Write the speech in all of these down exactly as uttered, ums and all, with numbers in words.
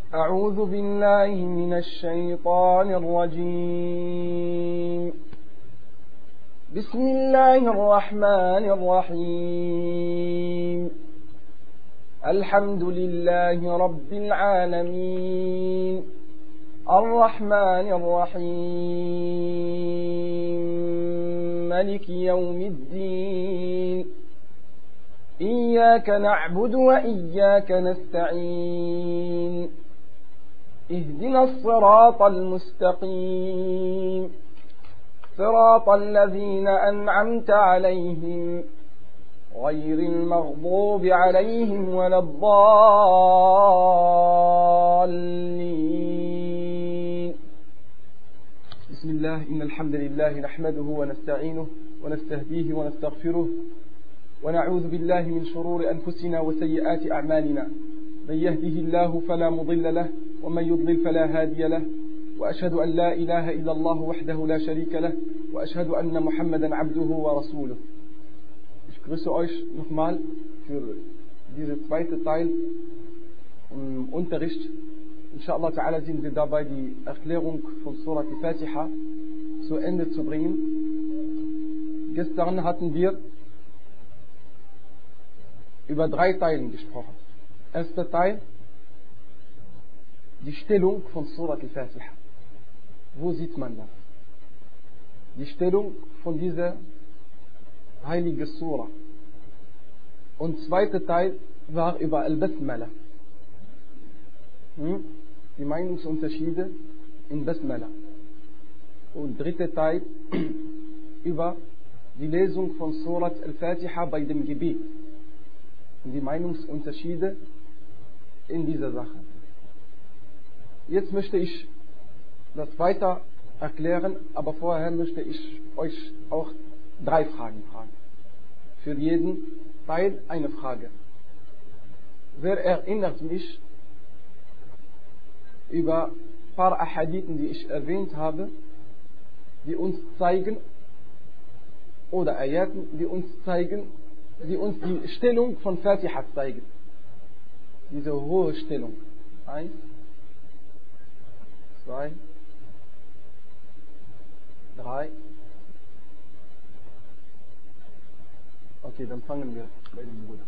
أعوذ بالله من الشيطان الرجيم. بسم الله الرحمن الرحيم. الحمد لله رب العالمين، الرحمن الرحيم، مالك يوم الدين، إياك نعبد وإياك نستعين، اهدنا الصراط المستقيم، صراط الذين أنعمت عليهم غير المغضوب عليهم ولا الضالين. بسم الله، إن الحمد لله نحمده ونستعينه ونستهديه ونستغفره، ونعوذ بالله من شرور أنفسنا وسيئات أعمالنا. من يهده الله فلا مضل له، ومن يضلل فلا هادي له، وأشهد أن لا إله إلا الله وحده لا شريك له، وأشهد أن محمدا عبده ورسوله. Ich grüße euch nochmal für diesen zweiten Teil im Unterricht. Inshallah ta'ala sind wir dabei, die Erklärung von Surat al-Fatiha zu Ende zu bringen. Gestern hatten wir über drei Teile gesprochen. Erster Teil, die Stellung von Surat al-Fatiha. Wo sieht man das? Die Stellung von dieser heilige Surah. Und zweiter Teil war über Al-Basmala. Hm? Die Meinungsunterschiede in Basmala. Und dritter Teil über die Lesung von Surat al-Fatiha bei dem Gebet. Und die Meinungsunterschiede in dieser Sache. Jetzt möchte ich das weiter erklären, aber vorher möchte ich euch auch drei Fragen fragen. Für jeden Teil eine Frage. Wer erinnert mich über ein paar Ahadithen, die ich erwähnt habe, die uns zeigen, oder Ayaten, die uns zeigen, die uns die Stellung von Fatiha zeigen. Diese hohe Stellung. Eins, zwei, drei. Okay, dann fangen wir bei dem Bruder.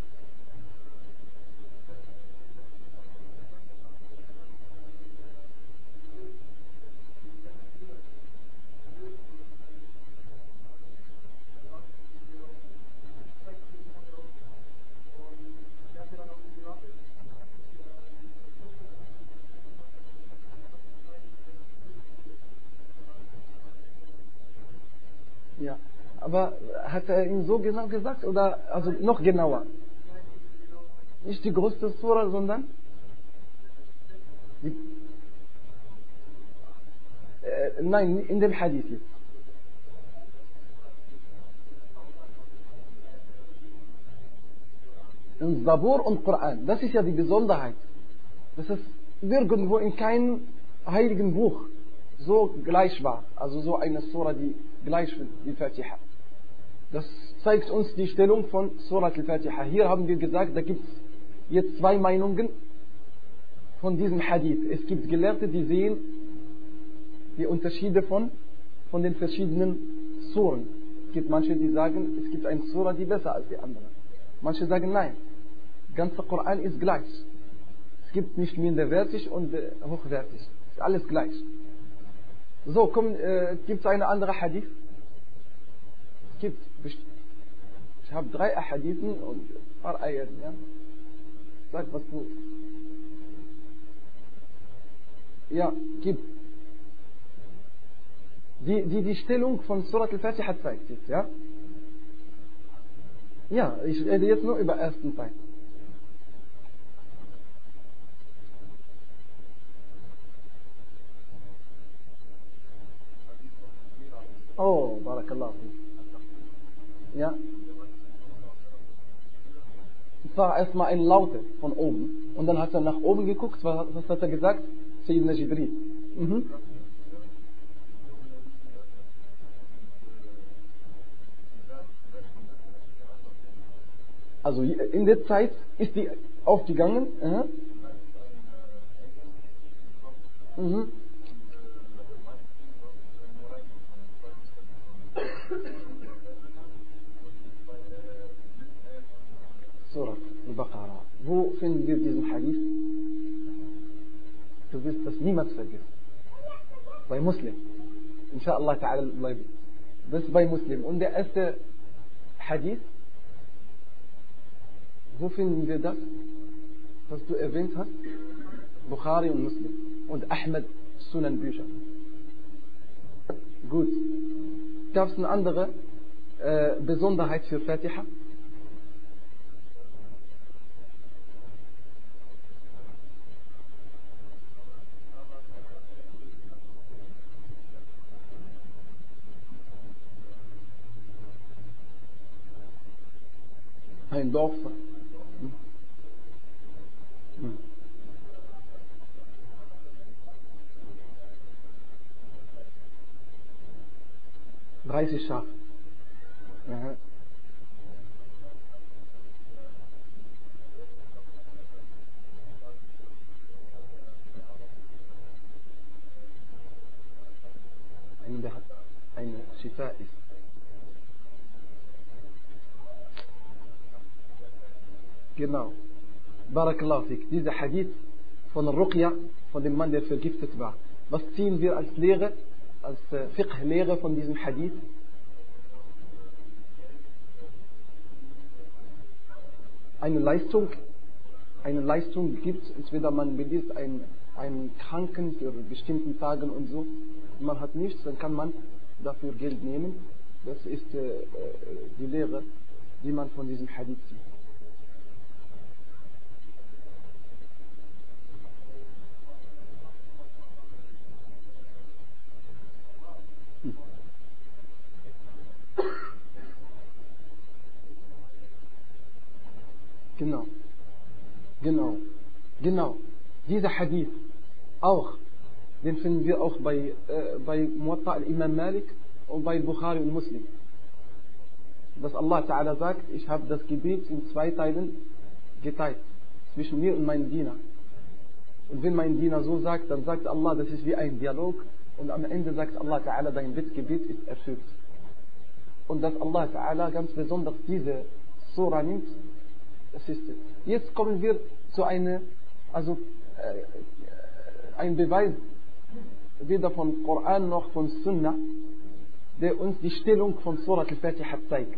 Ja, aber hat er ihn so genau gesagt oder also noch genauer? Nicht die größte Surah, sondern die, äh, nein, in dem Hadith jetzt. In Zabur und Koran, das ist ja die Besonderheit. Das ist nirgendwo in keinem heiligen Buch so gleich war. Also so eine Surah, die gleich wie Fatiha. Das zeigt uns die Stellung von Surat al-Fatiha. Hier haben wir gesagt, da gibt es jetzt zwei Meinungen von diesem Hadith. Es gibt Gelehrte, die sehen die Unterschiede von, von den verschiedenen Suren. Es gibt manche, die sagen, es gibt eine Surah, die besser als die andere. Manche sagen, nein, der ganze Koran ist gleich. Es gibt nicht minderwertig und äh, hochwertig. Es ist alles gleich. So, komm, äh, gibt es eine andere Hadith? Es gibt, ich habe drei Hadithen und ein paar Ayathen, ja? Sag, was du... Ja, gibt. Die, die die Stellung von Surat al-Fatiha zeigt jetzt, ja? Ja, ich rede jetzt nur über den ersten Teil. Oh, Barakallah. Ja. Es war erstmal ein Laute von oben. Und dann hat er nach oben geguckt. Was, was hat er gesagt? Sayyidina Jibril. Mhm. Also in der Zeit ist die aufgegangen. Aha. Mhm. Surah Al-Baqarah. Wo finden wir diesen Hadith? Du wirst das niemals vergessen. Bei Muslim. Inshallah ta'ala bleiben. Das ist bei Muslim. Und der erste Hadith, wo finden wir das? Was du erwähnt hast? Bukhari und Muslim. Und Ahmed Sunan Bücher. Gut. Gab es eine andere äh, Besonderheit für Fatiha? Ein Dorf. Hm. Hm. dreißig Schafe. Aha. Eine, der eine Shifa ist. Genau. Barakallahu fik. Dieser Hadith von Ruqya, von dem Mann, der vergiftet war. Was ziehen wir als Lehre, als äh, Fiqh-Lehre von diesem Hadith? Eine Leistung, eine Leistung gibt, entweder man beliebt einen, einen Kranken für bestimmten Tagen und so, man hat nichts, dann kann man dafür Geld nehmen. Das ist äh, die Lehre, die man von diesem Hadith zieht. Genau, genau, genau. Dieser Hadith auch, den finden wir auch bei, äh, bei Muwatta al-Imam Malik und bei Bukhari und Muslim. Dass Allah Ta'ala sagt, ich habe das Gebet in zwei Teilen geteilt, zwischen mir und meinem Diener. Und wenn mein Diener so sagt, dann sagt Allah, das ist wie ein Dialog. Und am Ende sagt Allah Ta'ala, dein Gebet ist erfüllt. Und dass Allah Ta'ala ganz besonders diese Surah nimmt, das ist es. Jetzt kommen wir zu einer, also äh, ein Beweis, weder von Koran noch von Sunnah, der uns die Stellung von Surah Al-Fatiha zeigt.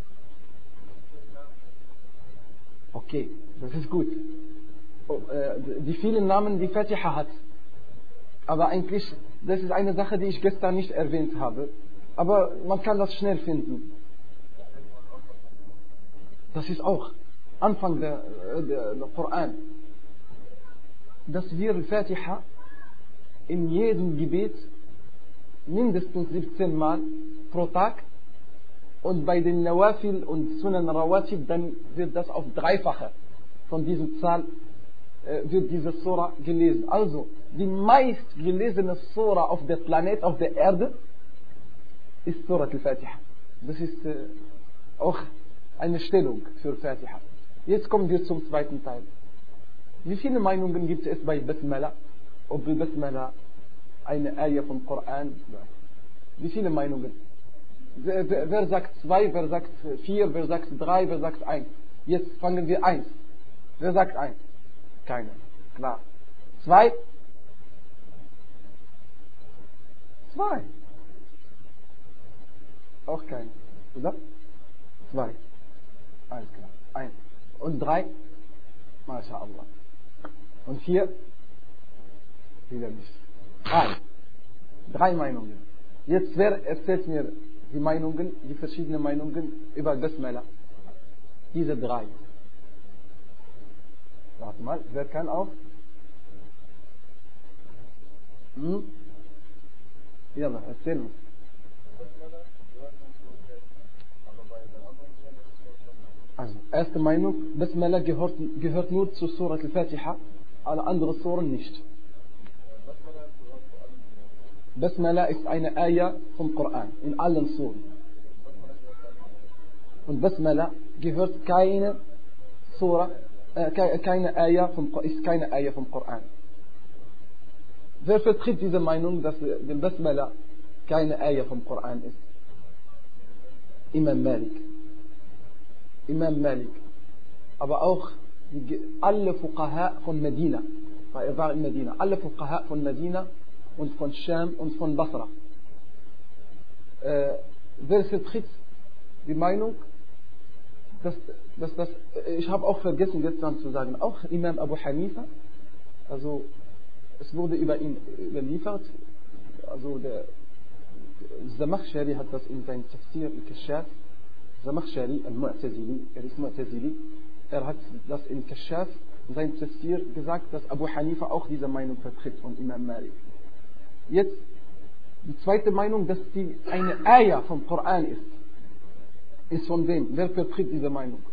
Okay, das ist gut. Die vielen Namen, die Fatiha hat. Aber eigentlich, das ist eine Sache, die ich gestern nicht erwähnt habe. Aber man kann das schnell finden. Das ist auch Anfang der, der, der Koran. Dass wir Fatiha in jedem Gebet mindestens siebzehn Mal pro Tag und bei den Nawafil und Sunan Rawatib dann wird das auf dreifache von diesem Zahl äh, wird diese Surah gelesen. Also die meist gelesene Surah auf der Planet, auf der Erde ist Surah Al-Fatiha. Das ist äh, auch eine Stellung für Fatiha. Jetzt kommen wir zum zweiten Teil. Wie viele Meinungen gibt es bei Basmala? Ob Basmala eine Ayah vom Koran? Wie viele Meinungen? Wer, wer, wer sagt zwei, wer sagt vier, wer sagt drei, wer sagt eins? Jetzt fangen wir eins. Wer sagt eins? Keiner. Klar. Zwei? Zwei. Auch keiner. Oder? Zwei. Alles klar. Eins. Und drei? MashaAllah. Und vier? Wieder nicht. Drei. Drei Meinungen. Jetzt wer erzählt mir die Meinungen, die verschiedenen Meinungen über Basmala? Diese drei. Warte mal, wer kann auch? Hm? Ja, erzähl uns. Also, erste Meinung, Basmala gehört, gehört nur zu Surah Al-Fatiha, alle anderen Suren nicht. Basmala ist eine Ayah vom Koran, in allen Suren. Und Basmala gehört keine Surah, äh, keine Ayah vom, ist keine Ayah vom Koran. Wer vertritt diese Meinung, dass der Basmala keine Ayah vom Koran ist? Imam Malik. Imam Malik. Aber auch die, alle Fuqaha von Medina, weil er war in Medina, alle Fuqaha von Medina und von Scham und von Basra. Äh, wer vertritt die Meinung, dass, dass das, ich habe auch vergessen gestern zu sagen, auch Imam Abu Hanifa, also es wurde über ihn überliefert, also der Zamakhshari hat das in seinem Tafsir Al-Kashaf, Zamakhshari Al-Mu'tazili, er ist Mu'tazili, er hat das in Kashaf, in seinem Tafsir gesagt, dass Abu Hanifa auch diese Meinung vertritt von Imam Malik. Jetzt die zweite Meinung, dass die eine Ayah vom Koran ist, ist von wem? Wer vertritt diese Meinung?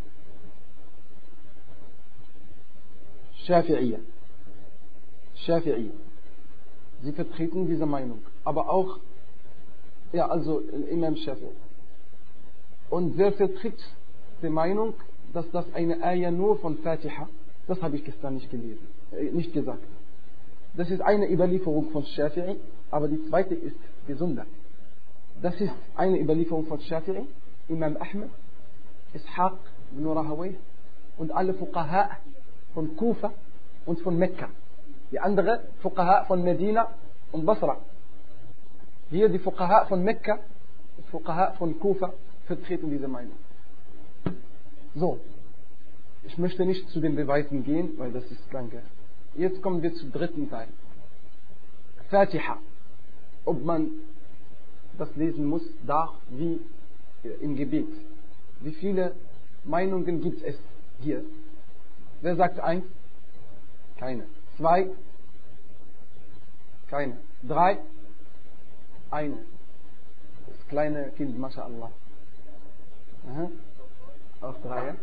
Shafi'iyya. Shafi'i. Sie vertreten diese Meinung. Aber auch, ja, also Imam Shafi'i. Und wer vertritt die Meinung, dass das eine Ayah nur von Fatiha, das habe ich gestern nicht gelesen, äh, nicht gesagt. Das ist eine Überlieferung von Shafi'i, aber die zweite ist gesunder. Das ist eine Überlieferung von Shafi'i, Imam Ahmed, Ishaq ibn Rahawayh und alle Fuqaha von Kufa und von Mekka. Die andere Fuqaha von Medina und Basra. Hier die Fuqaha von Mekka, die Fuqaha von Kufa vertreten diese Meinung. So, ich möchte nicht zu den Beweisen gehen, weil das ist lange. Jetzt kommen wir zum dritten Teil. Fatiha. Ob man das lesen muss, darf, wie im Gebet. Wie viele Meinungen gibt es hier? Wer sagt eins? Keine. Zwei? Keine. Drei? Eine. Das kleine Kind, MashaAllah. Aha. Auch drei, ja?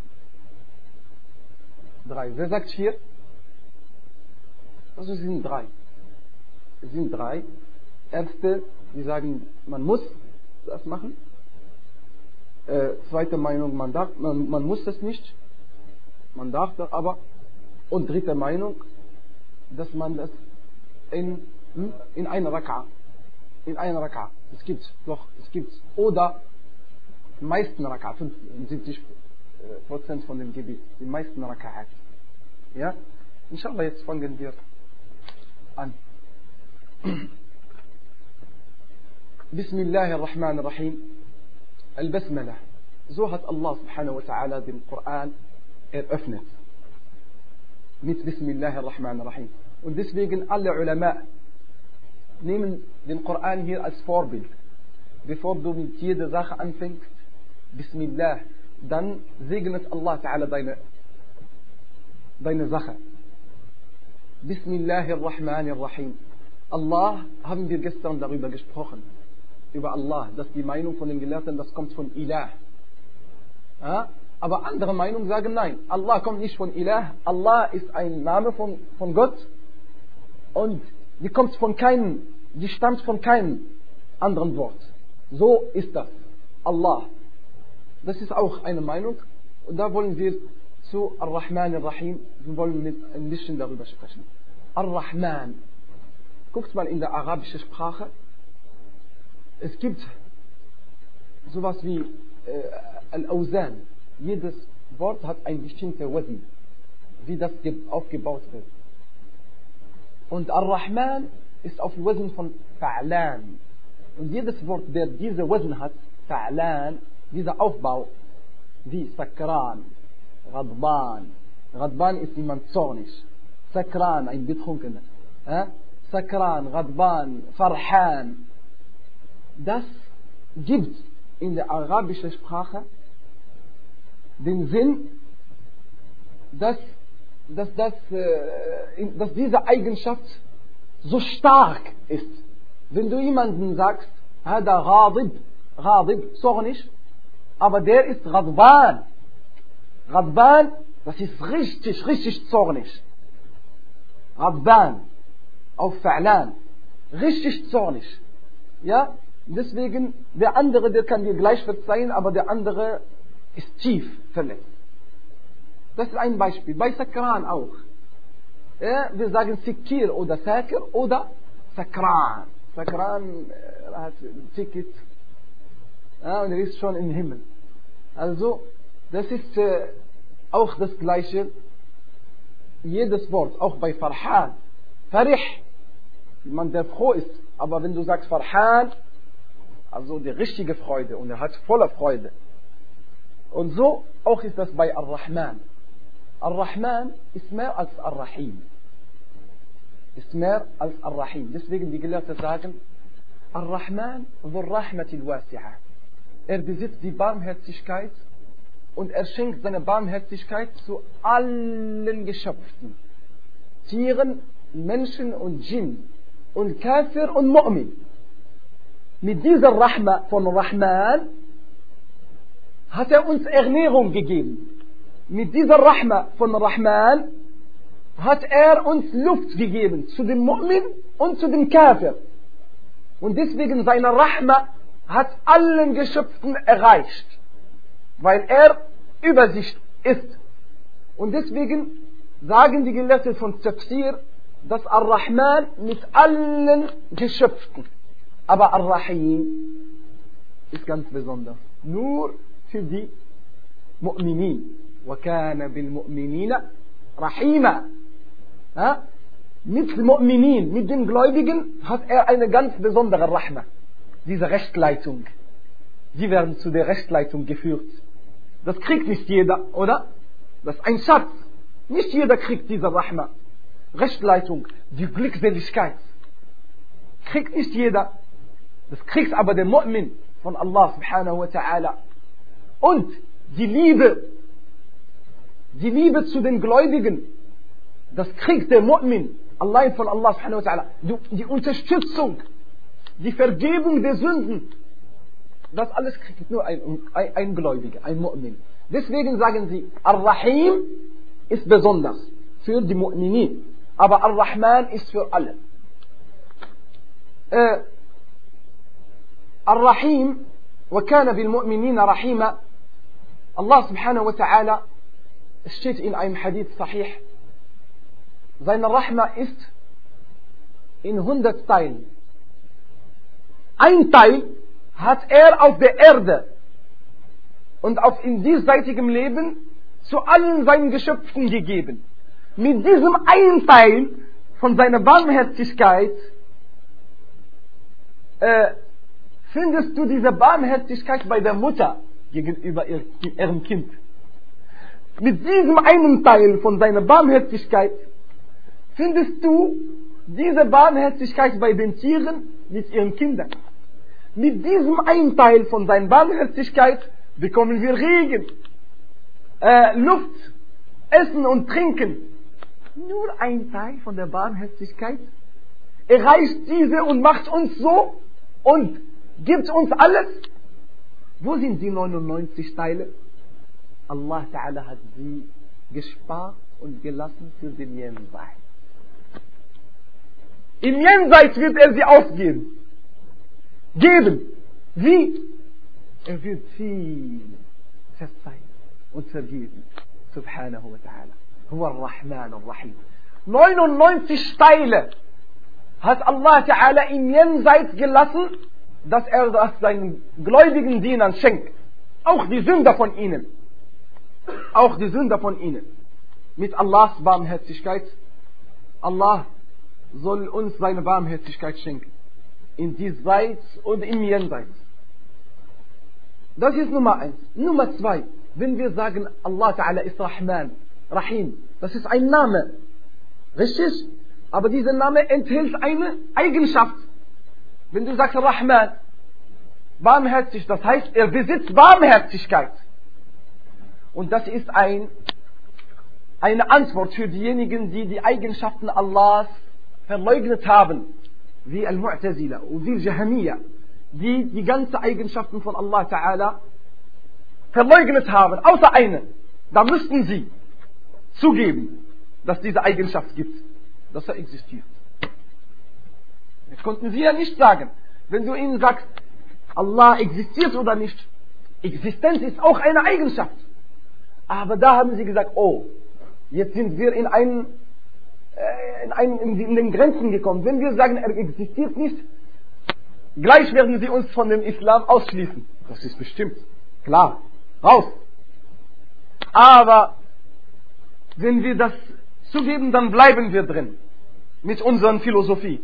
Drei. Wer sagt vier? Also es sind drei. Es sind drei. Erste, die sagen, man muss das machen. Äh, zweite Meinung, man darf, man, man muss das nicht. Man darf das aber. Und dritte Meinung, dass man das in, in einer Raka, in einer Raka, es gibt doch, es gibt, oder die meisten Raka, fünfundsiebzig Prozent von dem Gebiet, die meisten Rakaat. Ja? Inshallah, jetzt fangen wir an. Bismillahirrahmanirrahim. Al-Basmala. So hat Allah subhanahu wa ta'ala den Koran eröffnet. Mit Bismillahirrahmanirrahim. Und deswegen alle Ulama nehmen den Koran hier als Vorbild. Bevor du mit jeder Sache anfängst, Bismillah, dann segnet Allah ta'ala deine, deine Sache. Bismillahirrahmanirrahim. Allah, haben wir gestern darüber gesprochen. Über Allah, dass die Meinung von den Gelehrten, das kommt von Ilah. Ja? Aber andere Meinungen sagen nein. Allah kommt nicht von Ilah. Allah ist ein Name von, von Gott. Und die kommt von keinem, die stammt von keinem anderen Wort. So ist das. Allah. Das ist auch eine Meinung. Und da wollen wir zu Ar-Rahman Ar-Rahim, wir wollen mit ein bisschen darüber sprechen. Ar-Rahman. Guckt mal in der arabischen Sprache. Es gibt sowas wie äh, Al-Awzan. Jedes Wort hat ein bestimmter Wazn, wie das aufgebaut wird. Und Ar-Rahman ist auf Wazn von Fa'lan. Und jedes Wort, der diese Wazn hat, Fa'lan, dieser Aufbau, wie Sakran, Ghadban. Ghadban ist jemand zornig. Sakran, ein Betrunkener. Äh? Sakran, Ghadban, Farhan. Das gibt in der arabischen Sprache den Sinn, dass, dass, dass, äh, dass diese Eigenschaft so stark ist. Wenn du jemanden sagst, Hada Ghadib, Ghadib, zornig, aber der ist Ghadban. Ghadban, das ist richtig, richtig zornig. Ghadban, auf Fa'lan, richtig zornig. Ja, deswegen, der andere, der kann dir gleich verzeihen, aber der andere ist tief verletzt. Das ist ein Beispiel. Bei Sakran auch. Ja, wir sagen Sikir oder Sakir oder Sakran. Sakran äh, hat ein Ticket, ja, und er ist schon im Himmel. Also, das ist äh, auch das Gleiche. Jedes Wort, auch bei Farhan. Farih, man der froh ist. Aber wenn du sagst Farhan, also die richtige Freude, und er hat voller Freude. Und so auch ist das bei Ar-Rahman. Ar-Rahman ist mehr als Ar-Rahim. Ist mehr als Ar-Rahim. Deswegen die Gelehrten sagen, Ar-Rahman dhur rahmatil wasi'ah. Er besitzt die Barmherzigkeit und er schenkt seine Barmherzigkeit zu allen Geschöpfen. Tieren, Menschen und Djinn. Und Kafir und Mu'min. Mit dieser Rahma von Rahman hat er uns Ernährung gegeben. Mit dieser Rahma von Rahman hat er uns Luft gegeben zu dem Mu'min und zu dem Kafir. Und deswegen seine Rahma hat allen Geschöpfen erreicht, weil er Übersicht ist. Und deswegen sagen die Gelehrten von Tafsir, dass Ar-Rahman mit allen Geschöpfen, aber Ar-Rahim ist ganz besonders. Nur für die Mu'minin. وَكَانَ بِالْمُؤْمِنِينَ رَحِيمًا. Ja? Mit den Mu'minin, mit den Gläubigen hat er eine ganz besondere Rahma. Diese Rechtleitung. Die werden zu der Rechtleitung geführt. Das kriegt nicht jeder, oder? Das ist ein Schatz. Nicht jeder kriegt diese Rahma. Rechtleitung, die Glückseligkeit. Kriegt nicht jeder. Das kriegt aber der Mu'min von Allah subhanahu wa ta'ala. Und die Liebe, die Liebe zu den Gläubigen, das kriegt der Mu'min allein von Allah subhanahu wa ta'ala. Die Unterstützung, die Vergebung der Sünden, das alles kriegt nur ein, ein, ein Gläubiger, ein Mu'min. Deswegen sagen sie, Ar-Rahim ist besonders für die Mu'minin, aber Ar-Rahman ist für alle. Äh, Ar-Rahim, وَكَانَ بِالْمُؤْمِنِينَ رَحِيمًا. Allah subhanahu wa ta'ala, es steht in einem Hadith sahih, seine Rahma ist in hundert Teilen. Ein Teil hat er auf der Erde und auf in diesseitigem Leben zu allen seinen Geschöpfen gegeben. Mit diesem einen Teil von seiner Barmherzigkeit äh, findest du diese Barmherzigkeit bei der Mutter gegenüber ihrem Kind. Mit diesem einen Teil von seiner Barmherzigkeit findest du diese Barmherzigkeit bei den Tieren mit ihren Kindern. Mit diesem einen Teil von seiner Barmherzigkeit bekommen wir Regen, äh, Luft, Essen und Trinken. Nur ein Teil von der Barmherzigkeit erreicht diese und macht uns so und gibt uns alles. Wo sind die neunundneunzig Teile? Allah Ta'ala hat sie gespart und gelassen für den Jenseits. Im Jenseits wird er sie ausgeben. Geben. Wie? Er wird viel verzeihen und vergeben. Subhanahu wa ta'ala. Huwa ar-Rahman ar-Rahim. neunundneunzig Teile hat Allah Ta'ala im Jenseits gelassen, dass er das seinen gläubigen Dienern schenkt. Auch die Sünder von ihnen. Auch die Sünder von ihnen. Mit Allahs Barmherzigkeit. Allah soll uns seine Barmherzigkeit schenken. In diesseits und im Jenseits. Das ist Nummer eins. Nummer zwei. Wenn wir sagen, Allah Ta'ala ist Rahman, Rahim, das ist ein Name. Richtig? Aber dieser Name enthält eine Eigenschaft. Wenn du sagst Rahman, barmherzig, das heißt, er besitzt Barmherzigkeit. Und das ist ein, eine Antwort für diejenigen, die die Eigenschaften Allahs verleugnet haben, wie Al-Mu'tazila und wie Al-Jahmiya, die die ganzen Eigenschaften von Allah Ta'ala verleugnet haben, außer eine. Da müssten sie zugeben, dass diese Eigenschaft gibt, dass er existiert. Das konnten sie ja nicht sagen. Wenn du ihnen sagst, Allah existiert oder nicht, Existenz ist auch eine Eigenschaft. Aber da haben sie gesagt, oh, jetzt sind wir in einem in, ein, in, in den Grenzen gekommen. Wenn wir sagen, er existiert nicht, gleich werden sie uns von dem Islam ausschließen. Das ist bestimmt. Klar. Raus. Aber wenn wir das zugeben, dann bleiben wir drin. Mit unserer Philosophie.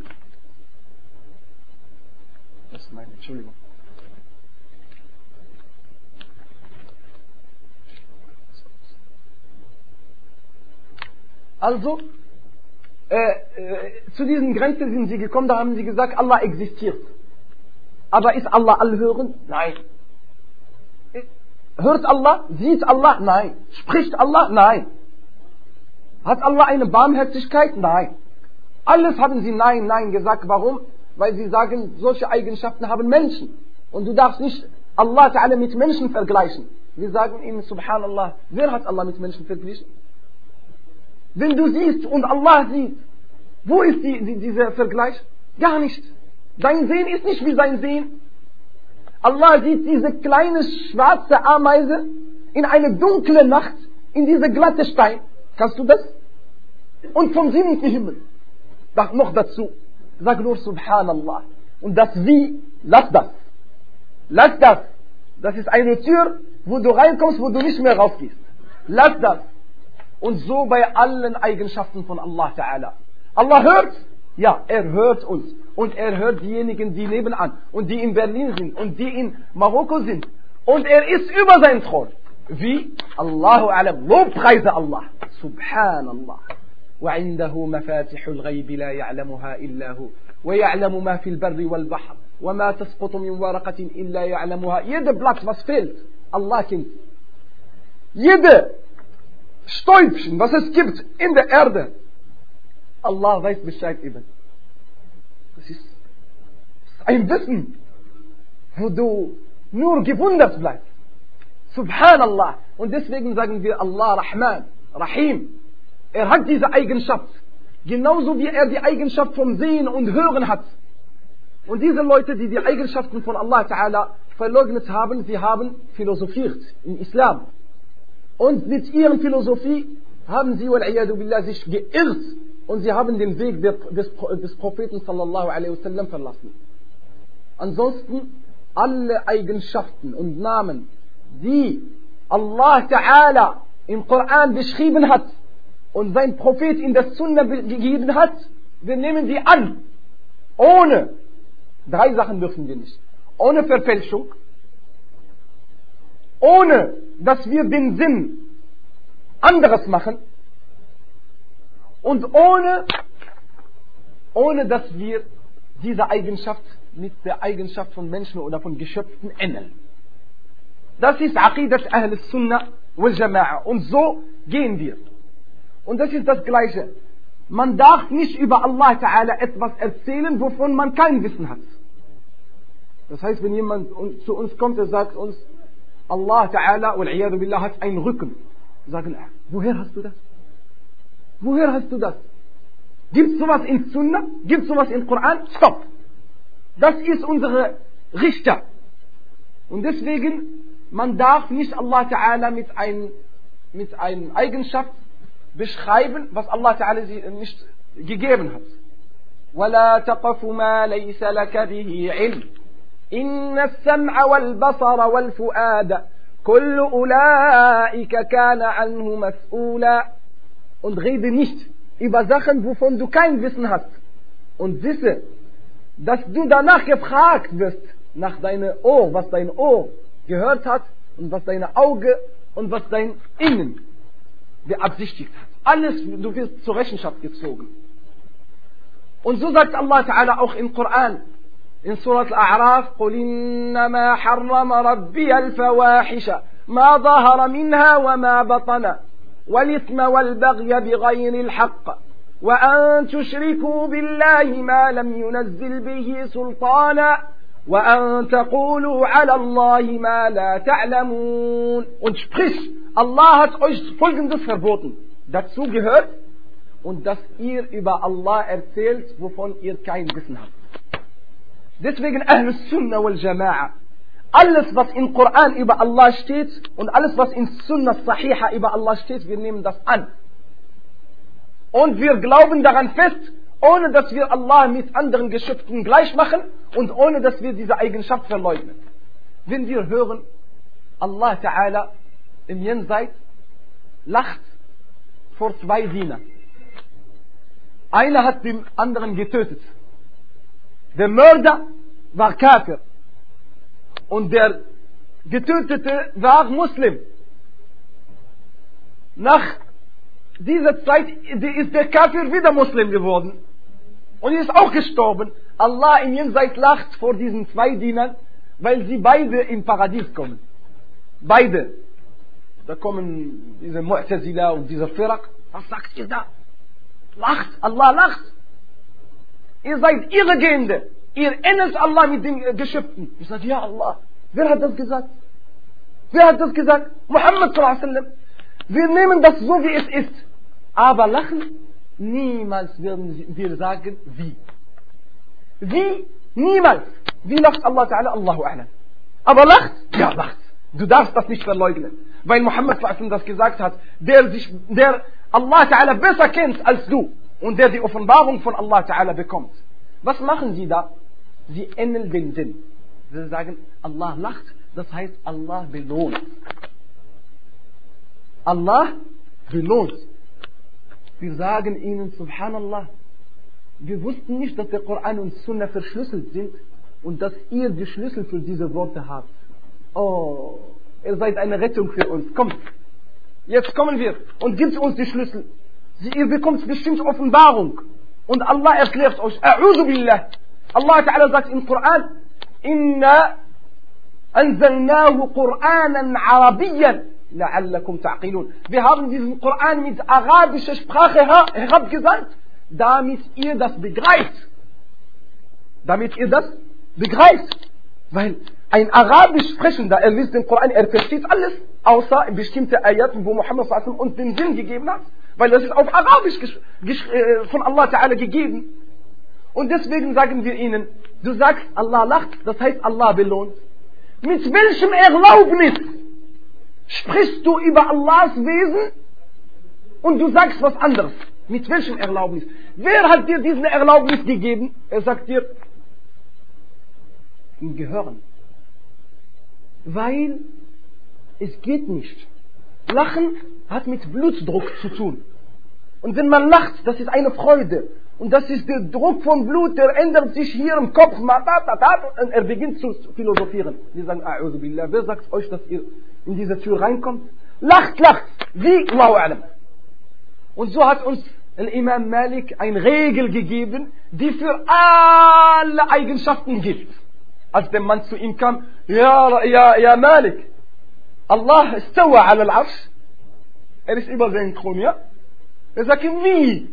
Das ist meine, Entschuldigung. Also, äh, äh, zu diesen Grenzen sind sie gekommen, da haben sie gesagt, Allah existiert. Aber ist Allah allhörend? Nein. Hört Allah? Sieht Allah? Nein. Spricht Allah? Nein. Hat Allah eine Barmherzigkeit? Nein. Alles haben sie Nein, Nein gesagt. Warum? Weil sie sagen, solche Eigenschaften haben Menschen. Und du darfst nicht Allah Ta'ala mit Menschen vergleichen. Wir sagen ihnen, Subhanallah, wer hat Allah mit Menschen verglichen? Wenn du siehst und Allah sieht, wo ist die, die, dieser Vergleich? Gar nicht. Dein Sehen ist nicht wie sein Sehen. Allah sieht diese kleine schwarze Ameise in eine dunkle Nacht, in diese glatte Stein. Kannst du das? Und vom siebten Himmel. Doch noch dazu. Sag nur Subhanallah. Und das Wie, lass das. Lass das. Das ist eine Tür, wo du reinkommst, wo du nicht mehr rausgehst. Lass das. Und so bei allen Eigenschaften von Allah Ta'ala. Allah hört. Ja, er hört uns. Und er hört diejenigen, die nebenan und die in Berlin sind und die in Marokko sind. Und er ist über seinen Thron. Wie? Allahu Alam. Lobpreise Allah. Subhanallah. وعنده مفاتح الغيب لا يعلمها إلا هو ويعلم ما في البر والبحر وما تسقط من ورقة إلا يعلمها. Jede Blatt, was fehlt, Allah kennt. Jede Stäubchen, was es gibt in der Erde, Allah weiß Bescheid eben. Das ist ein Wissen, wo du nur gewundert bleibst. Subhanallah. Und deswegen sagen wir Allah Rahman, Rahim. Er hat diese Eigenschaft. Genauso wie er die Eigenschaft vom Sehen und Hören hat. Und diese Leute, die die Eigenschaften von Allah Ta'ala verleugnet haben, sie haben philosophiert im Islam. Und mit ihren Philosophie haben sie, wal-iyadu billah, sich geirrt. Und sie haben den Weg des, des Propheten sallallahu alaihi wasallam verlassen. Ansonsten, alle Eigenschaften und Namen, die Allah Ta'ala im Koran beschrieben hat und sein Prophet in der Sunna gegeben hat, wir nehmen sie an. Ohne, drei Sachen dürfen wir nicht. Ohne Verfälschung, ohne, dass wir den Sinn anderes machen und ohne, ohne, dass wir diese Eigenschaft mit der Eigenschaft von Menschen oder von Geschöpfen ändern. Das ist Aqidat Ahl Sunnah wal Jama'a. Und so gehen wir. Und das ist das Gleiche. Man darf nicht über Allah Ta'ala etwas erzählen, wovon man kein Wissen hat. Das heißt, wenn jemand zu uns kommt, der sagt uns, Allah Ta'ala, wal-iyadu billah, hat einen Rücken. Sagen, woher hast du das? Woher hast du das? Gibt es sowas in Sunnah? Gibt es sowas in Koran? Stopp! Das ist unsere Richter. Und deswegen, man darf nicht Allah Ta'ala mit einem mit einer Eigenschaft beschreiben, was Allah Ta'ala sie nicht gegeben hat. وَلَا تَقَفُ مَا لَيْسَ لَكَ بِهِ عِلْمٍ إِنَّ السَّمْعَ وَالْبَصَرَ وَالْفُؤَادَ كُلُّ أُولَئِكَ كَانَ عَنْهُ مَسْئُولًا. Und rede nicht über Sachen, wovon du kein Wissen hast. Und wisse, dass du danach gefragt wirst, nach deinem Ohr, was dein Ohr gehört hat und was dein Auge und was dein Innen beabsichtigt hat. Alles, du wirst zur Rechenschaft gezogen. Und so sagt Allah Ta'ala auch im Koran, in Surat Al-A'raf, قُلْ إِنَّمَا حَرَّمَ رَبِّيَ الْفَوَاحِشَ مَا ظَهَرَ مِنْهَا وَمَا بَطَنَ وَالْإِثْمَ وَالْبَغْيَ بِغَيْرِ الْحَقِّ وَأَن تُشْرِكُوا بِاللَّهِ مَا لَمْ يُنَزِّلْ بِهِ سُلْطَانًا وَأَن تَقُولُوا عَلَى اللَّهِ مَا لَا تَعْلَمُونَ. Und sprich, Allah hat euch Folgendes verboten. Dazu gehört, und dass ihr über Allah erzählt, wovon ihr kein Wissen habt. Deswegen Ahl Sunnah wal Jama'a. Alles, was im Koran über Allah steht und alles, was in Sunnah Sahiha über Allah steht, wir nehmen das an. Und wir glauben daran fest, ohne dass wir Allah mit anderen Geschöpfen gleich machen und ohne dass wir diese Eigenschaft verleugnen. Wenn wir hören, Allah Ta'ala im Jenseits lacht vor zwei Dienern. Einer hat den anderen getötet. Der Mörder war Kafir. Und der Getötete war Muslim. Nach dieser Zeit ist der Kafir wieder Muslim geworden. Und er ist auch gestorben. Allah im Jenseits lacht vor diesen zwei Dienern, weil sie beide im Paradies kommen. Beide. Da kommen diese Mu'tazila und dieser Firaq. Was sagt ihr da? Lacht. Allah lacht. Ihr seid Irregehende. Ihr ähnelt Allah mit den Geschöpfen. Ich sage, ja Allah. Wer hat das gesagt? Wer hat das gesagt? Muhammad sallallahu alaihi wasallam. Wir nehmen das so, wie es ist. Aber lachen, niemals werden wir sagen, wie. Wie? Niemals. Wie lacht Allah Ta'ala? Allahu A'lam. Aber lacht? Ja, lacht. Du darfst das nicht verleugnen. Weil Muhammad sallallahu alaihi wasallam das gesagt hat, der, sich, der Allah Ta'ala besser kennt als du und der die Offenbarung von Allah Ta'ala bekommt. Was machen sie da? Sie ähneln den Sinn. Sie sagen, Allah lacht, das heißt, Allah belohnt. Allah belohnt. Wir sagen ihnen, Subhanallah, wir wussten nicht, dass der Koran und Sunna verschlüsselt sind und dass ihr die Schlüssel für diese Worte habt. Oh, ihr seid eine Rettung für uns. Kommt, jetzt kommen wir und gebt uns die Schlüssel. Ihr bekommt bestimmt Offenbarung. Und Allah erklärt euch, A'udhu Billah. Allah Ta'ala sagt im Koran, Inna anzalnahu Qur'anan Arabiyyan la'allakum ta'qilun. Wir haben diesen Koran mit arabischer Sprache herabgesandt, damit ihr das begreift. Damit ihr das begreift. Weil ein Arabisch sprechender, er liest den Koran, er versteht alles, außer bestimmte Ayaten, wo Muhammad sallallahu alaihi wasallam uns den Sinn gegeben hat. Weil das ist auf Arabisch von Allah Ta'ala gegeben. Und deswegen sagen wir ihnen, du sagst, Allah lacht, das heißt Allah belohnt. Mit welchem Erlaubnis sprichst du über Allahs Wesen und du sagst was anderes? Mit welchem Erlaubnis? Wer hat dir diesen Erlaubnis gegeben? Er sagt dir, im Gehirn. Weil es geht nicht. Lachen hat mit Blutdruck zu tun. Und wenn man lacht, das ist eine Freude. Und das ist der Druck vom Blut, der ändert sich hier im Kopf. Und er beginnt zu philosophieren. Wir sagen, A'udhu Billah. Wer sagt euch, dass ihr in diese Tür reinkommt? Lacht, lacht. Wie? Allahu A'lam. Und so hat uns Imam Malik eine Regel gegeben, die für alle Eigenschaften gilt. Als der Mann zu ihm kam, Ja, ja, ja Malik, Allah istawa ala al-Arsh. Er ist über seinen Thron, ja? Er sagt ihm, wie?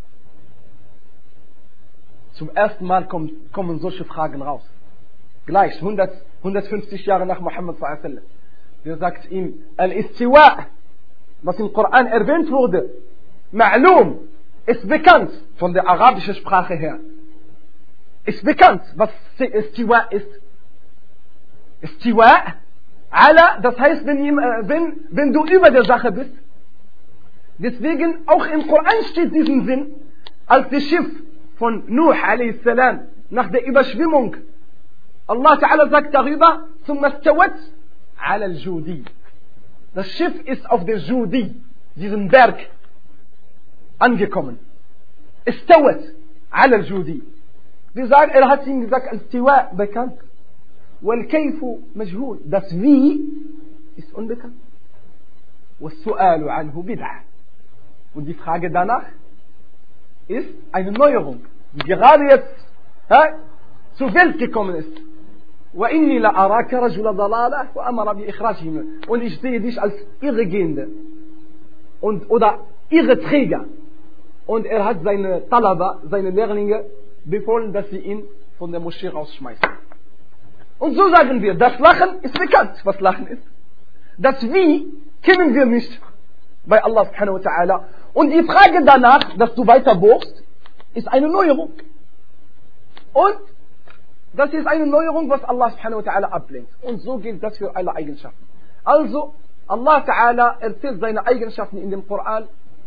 Zum ersten Mal kommen, kommen solche Fragen raus. Gleich, hundert, hundertfünfzig Jahre nach Muhammad sallallahu alaihi wasallam. Er sagt ihm, Al-Istiwa, was im Koran erwähnt wurde, Ma'lum, ist bekannt von der arabischen Sprache her. Ist bekannt, was Istiwa ist. Istiwa, ala, das heißt, wenn, wenn, wenn du über der Sache bist. Deswegen, auch im Koran steht diesen Sinn, als das Schiff von Nuh a.s. nach der Überschwemmung. Allah Ta'ala sagt darüber, ثم استوت على الجودي. Das Schiff ist auf der Judi, diesen Berg, angekommen. Istawat على الجودي. Wir sagen, er hat ihm gesagt, Al-Stiwa bekannt. والكيف مجهول. Das Wie ist unbekannt. والسؤال عنه بدعة. Und die Frage danach ist eine Neuerung, die gerade jetzt ha, zur Welt gekommen ist. وَإِنِّي لَأَرَاكَ رَجُلَ ضَلَالَةً وَأَمَرَ بِإِخْرَاجِهِمْ. Und ich sehe dich als Irregehende und, oder Irreträger. Und er hat seine Talaba, seine Lehrlinge befohlen, dass sie ihn von der Moschee rausschmeißen. Und so sagen wir, das Lachen ist bekannt, was Lachen ist. Das Wie kennen wir nicht bei Allah subhanahu wa ta'ala. Und die Frage danach, dass du weiter bohrst, ist eine Neuerung. Und das ist eine Neuerung, was Allah subhanahu wa ta'ala ablehnt. Und so gilt das für alle Eigenschaften. Also, Allah ta'ala erzählt seine Eigenschaften in dem Koran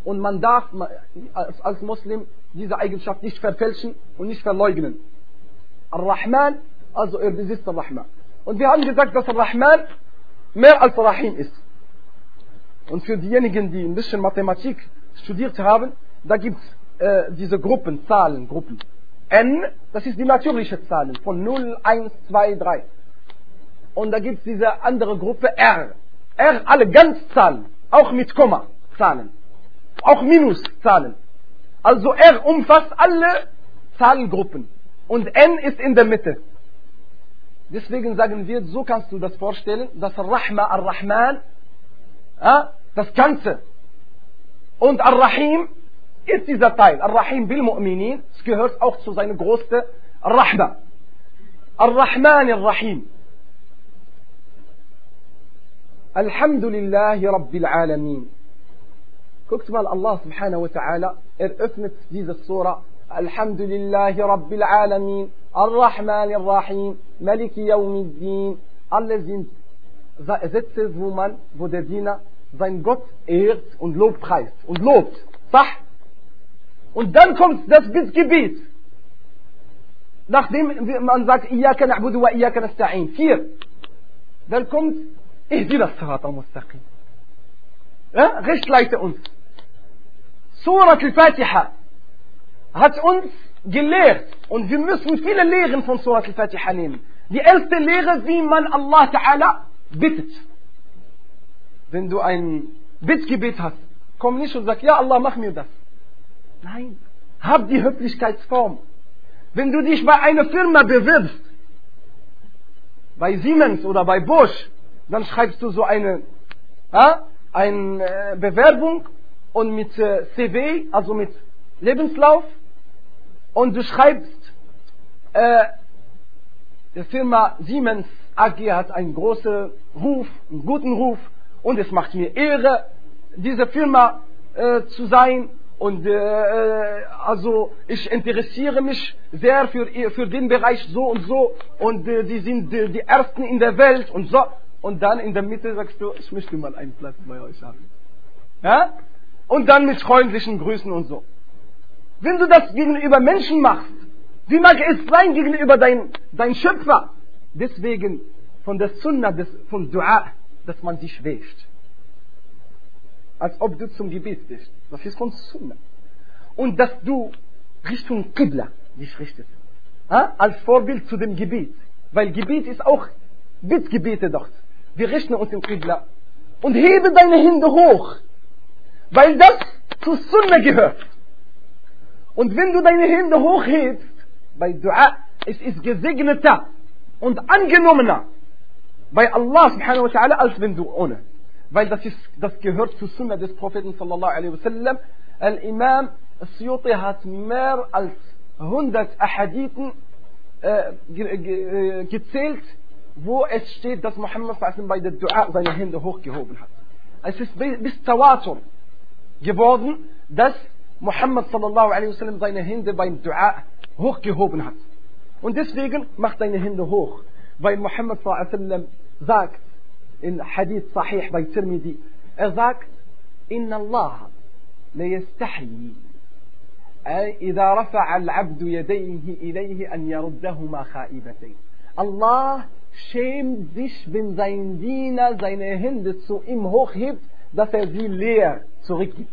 und man darf als, als Muslim diese Eigenschaft nicht verfälschen und nicht verleugnen. Ar-Rahman, also er besitzt Ar-Rahman. Und wir haben gesagt, dass Ar-Rahman mehr als Rahim ist. Und für diejenigen, die ein bisschen Mathematik studiert haben, da gibt es äh, diese Gruppen, Zahlen, Gruppen. N, das ist die natürliche Zahlen von null, eins, zwei, drei. Und da gibt es diese andere Gruppe R. R, alle Ganzzahlen, auch mit Komma, Zahlen. Auch Minuszahlen. Also R umfasst alle Zahlengruppen. Und N ist in der Mitte. Deswegen sagen wir, so kannst du das vorstellen, dass Ar-Rahma, Ar-Rahman, ja, das Ganze. Und Ar-Rahim ist dieser Teil. Ar-Rahim bil Mu'minin, es gehört auch zu seiner größten Rahma. Ar-Rahman, Ar-Rahim. Alhamdulillahi Rabbil Alamin. Guckt mal, Allah subhanahu wa ta'ala eröffnet diese Surah. Alhamdulillahi Rabbil Alamin. Ar-Rahman, Ar-Rahim. Maliki Yawmiddin. Alle sind Sätze, wo man, wo der Diener sein Gott ehrt und Lob preist und lobt. Sah? Und dann kommt das Bittgebet. Nachdem man sagt, Iyaka na'budu wa Iyaka nasta'in. Vier. Dann kommt, Ihdina as-Sirat al-Mustaqim. Ja? Recht leite uns. Surat al-Fatiha hat uns gelehrt und wir müssen viele Lehren von Surat al-Fatiha nehmen. Die erste Lehre, wie man Allah Ta'ala bittet. Wenn du ein Bittgebet hast, komm nicht und sag, ja Allah, mach mir das. Nein, hab die Höflichkeitsform. Wenn du dich bei einer Firma bewirbst, bei Siemens oder bei Bosch, dann schreibst du so eine, ja, eine äh, Bewerbung und mit äh, C V, also mit Lebenslauf, und du schreibst, äh, die Firma Siemens A G hat einen großen Ruf, einen guten Ruf, und es macht mir Ehre, diese Firma äh, zu sein. Und äh, also ich interessiere mich sehr für, für den Bereich so und so. Und äh, die sind äh, die Ersten in der Welt und so. Und dann in der Mitte sagst du, ich möchte mal einen Platz bei euch haben. Ja? Und dann mit freundlichen Grüßen und so. Wenn du das gegenüber Menschen machst, wie mag es sein gegenüber dein, dein Schöpfer? Deswegen von der Sunna des, von Dua, dass man sich wäscht. Als ob du zum Gebet bist. Das ist von Sunna. Und dass du Richtung Qibla dich richtest. Ja? Als Vorbild zu dem Gebet. Weil Gebet ist auch Bittgebete dort. Wir richten uns im Qibla. Und hebe deine Hände hoch. Weil das zu Sunna gehört. Und wenn du deine Hände hochhebst, bei Dua, es ist gesegneter und angenommener bei Allah subhanahu wa ta'ala, als wenn du ohne. Weil das, ist, das gehört zur Sunna des Propheten sallallahu alaihi wasallam. Al-Imam As-Suyuti hat mehr als hundert Ahadithen äh, ge ge gezählt, wo es steht, dass Muhammad bei der Dua seine Hände hochgehoben hat. Es ist bis Tawatur geworden, dass Muhammad sallallahu alaihi wasallam seine Hände beim Dua hochgehoben hat. Und deswegen macht deine Hände hoch, weil Muhammad sallallahu alaihi wasallam sagt in Hadith Sahih bei Tirmidhi, er sagt, Inna Allah la yastahi إذا رفع العبد يديه إليه أن يردهما خائبتين. Allah schämt sich, wenn sein Diener seine Hände zu ihm hochhebt, dass er sie leer zurückgibt.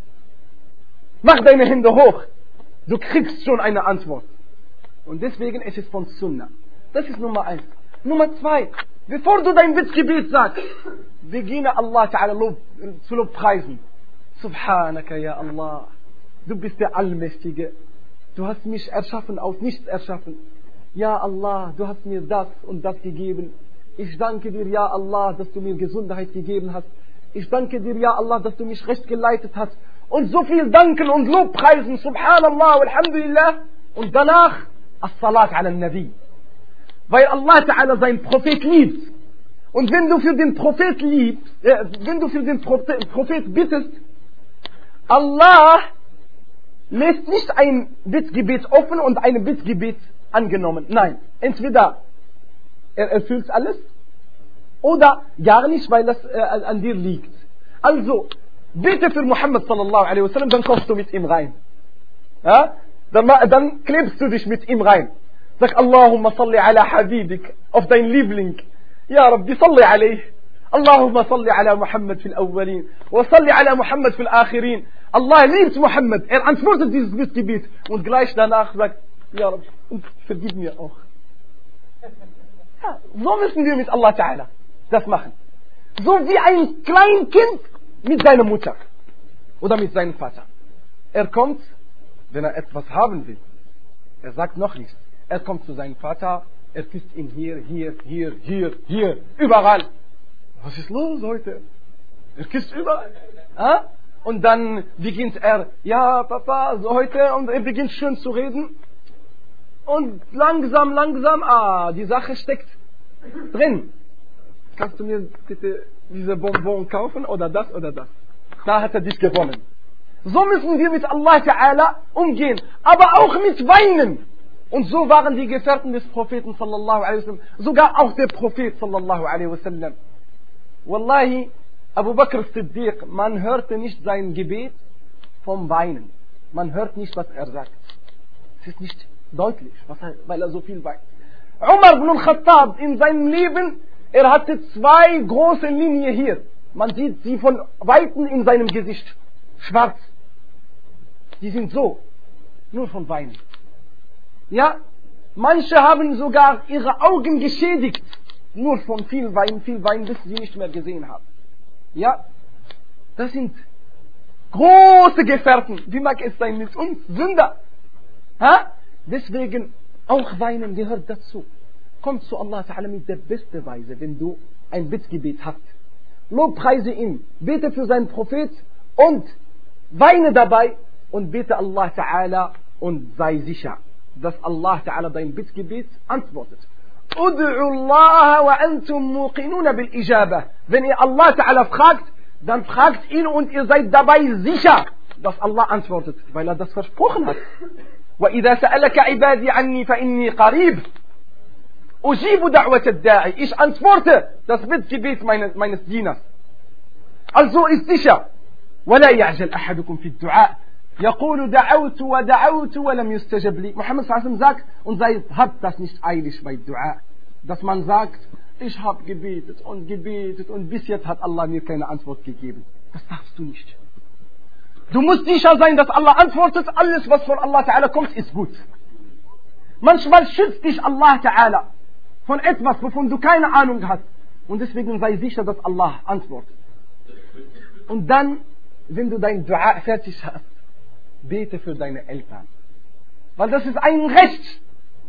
Mach deine Hände hoch, du kriegst schon eine Antwort. Und deswegen ist es von Sunna. Das ist Nummer eins. Nummer zwei, bevor du dein Bittgebet sagst, beginne Allah Ta'ala Lob, zu Lobpreisen. Subhanaka ya Allah, du bist der Allmächtige. Du hast mich erschaffen, aus nichts erschaffen. Ja Allah, du hast mir das und das gegeben. Ich danke dir, ja Allah, dass du mir Gesundheit gegeben hast. Ich danke dir, ja Allah, dass du mich recht geleitet hast. Und so viel danken und Lobpreisen, Subhanallah, Alhamdulillah. Und danach, As-Salat ala Nabi. Weil Allah Ta'ala seinen Prophet liebt. Und wenn du für den Prophet liebst, äh, wenn du für den Prophet, Prophet bittest, Allah lässt nicht ein Bittgebet offen und ein Bittgebet angenommen. Nein, entweder er erfüllt alles oder gar nicht, weil das äh, an dir liegt. Also, Bete für Muhammad sallallahu alaihi wasallam, dann kommst du mit ihm rein. Ja? Dann, dann klebst du dich mit ihm rein. Sag Allahumma salli ala habibik, auf dein Liebling. Ja Rabbi, salli alayh. Allahumma salli ala Muhammad fil awwalin. Wa salli ala Muhammad fil akhirin. Allah liebt Muhammad. Er antwortet dieses Bittgebet. Und gleich danach sagt, ja Rabbi, und vergib mir auch. Ja, so müssen wir mit Allah Ta'ala das machen. So wie ein Kleinkind mit seiner Mutter. Oder mit seinem Vater. Er kommt, wenn er etwas haben will. Er sagt noch nichts. Er kommt zu seinem Vater, er küsst ihn hier, hier, hier, hier, hier, überall. Was ist los heute? Er küsst überall. Ah? Und dann beginnt er, ja Papa, so heute, und er beginnt schön zu reden. Und langsam, langsam, ah, die Sache steckt drin. Kannst du mir bitte diese Bonbon kaufen oder das oder das? Da hat er dich gewonnen. So müssen wir mit Allah Ta'ala umgehen, aber auch mit Weinen. Und so waren die Gefährten des Propheten sallallahu alaihi wasallam, sogar auch der Prophet sallallahu alaihi wasallam. Wallahi, Abu Bakr Siddiq, man hörte nicht sein Gebet vom Weinen. Man hört nicht, was er sagt. Es ist nicht deutlich, was er, weil er so viel weint. Umar ibn al-Khattab in seinem Leben, er hatte zwei große Linien hier. Man sieht sie von Weitem in seinem Gesicht. Schwarz. Die sind so. Nur von Weinen. Ja, manche haben sogar ihre Augen geschädigt. Nur von viel Wein, viel Wein, bis sie nicht mehr gesehen haben. Ja, das sind große Gefährten. Wie mag es sein mit uns? Sünder. Ha? Deswegen, auch Weinen gehört dazu. Komm zu Allah Ta'ala mit der besten Weise, wenn du ein Bittgebet hast. Lobpreise ihn, bete für seinen Prophet und weine dabei und bete Allah Ta'ala und sei sicher, dass Allah Ta'ala dein Bittgebet antwortet. Ud'u Allah wa antum muqinuna bil ijabah. Wenn ihr Allah Ta'ala fragt, dann fragt ihn und ihr seid dabei sicher, dass Allah antwortet, weil er das versprochen hat. وَإِذَا سَأَلَكَ عِبَادِي عَنِّي فَإِنِّي قَرِيبٌ أُجِيبُ دَعْوَةَ الدَّاعِ. Ich antworte das Bittgebet meines, meines Dieners. Also ist sicher. وَلَا يَعْجَلْ أَحَدُكُمْ فِي الدُّعَاءِ يَقُولُ دَعَوْتُ وَدَعَوْتُ وَلَمْ يُسْتَجَبْ لِي. Muhammad sallallahu alaihi wasallam sagt, und seid, habt das nicht eilig bei Dua, dass man sagt, ich habe gebetet und gebetet und bis jetzt hat Allah mir keine Antwort gegeben. Das darfst du nicht. Du musst sicher sein, dass Allah antwortet. Alles, was von Allah Ta'ala kommt, ist gut. Manchmal schützt dich Allah Ta'ala von etwas, wovon du keine Ahnung hast. Und deswegen sei sicher, dass Allah antwortet. Und dann, wenn du dein Dua fertig hast, bete für deine Eltern. Weil das ist ein Recht.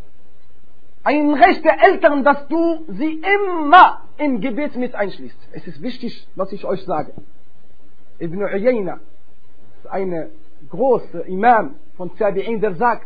Ein Recht der Eltern, dass du sie immer im Gebet mit einschließt. Es ist wichtig, was ich euch sage. Ibn Uyayna, eine große Imam von Tabi'in, der sagt,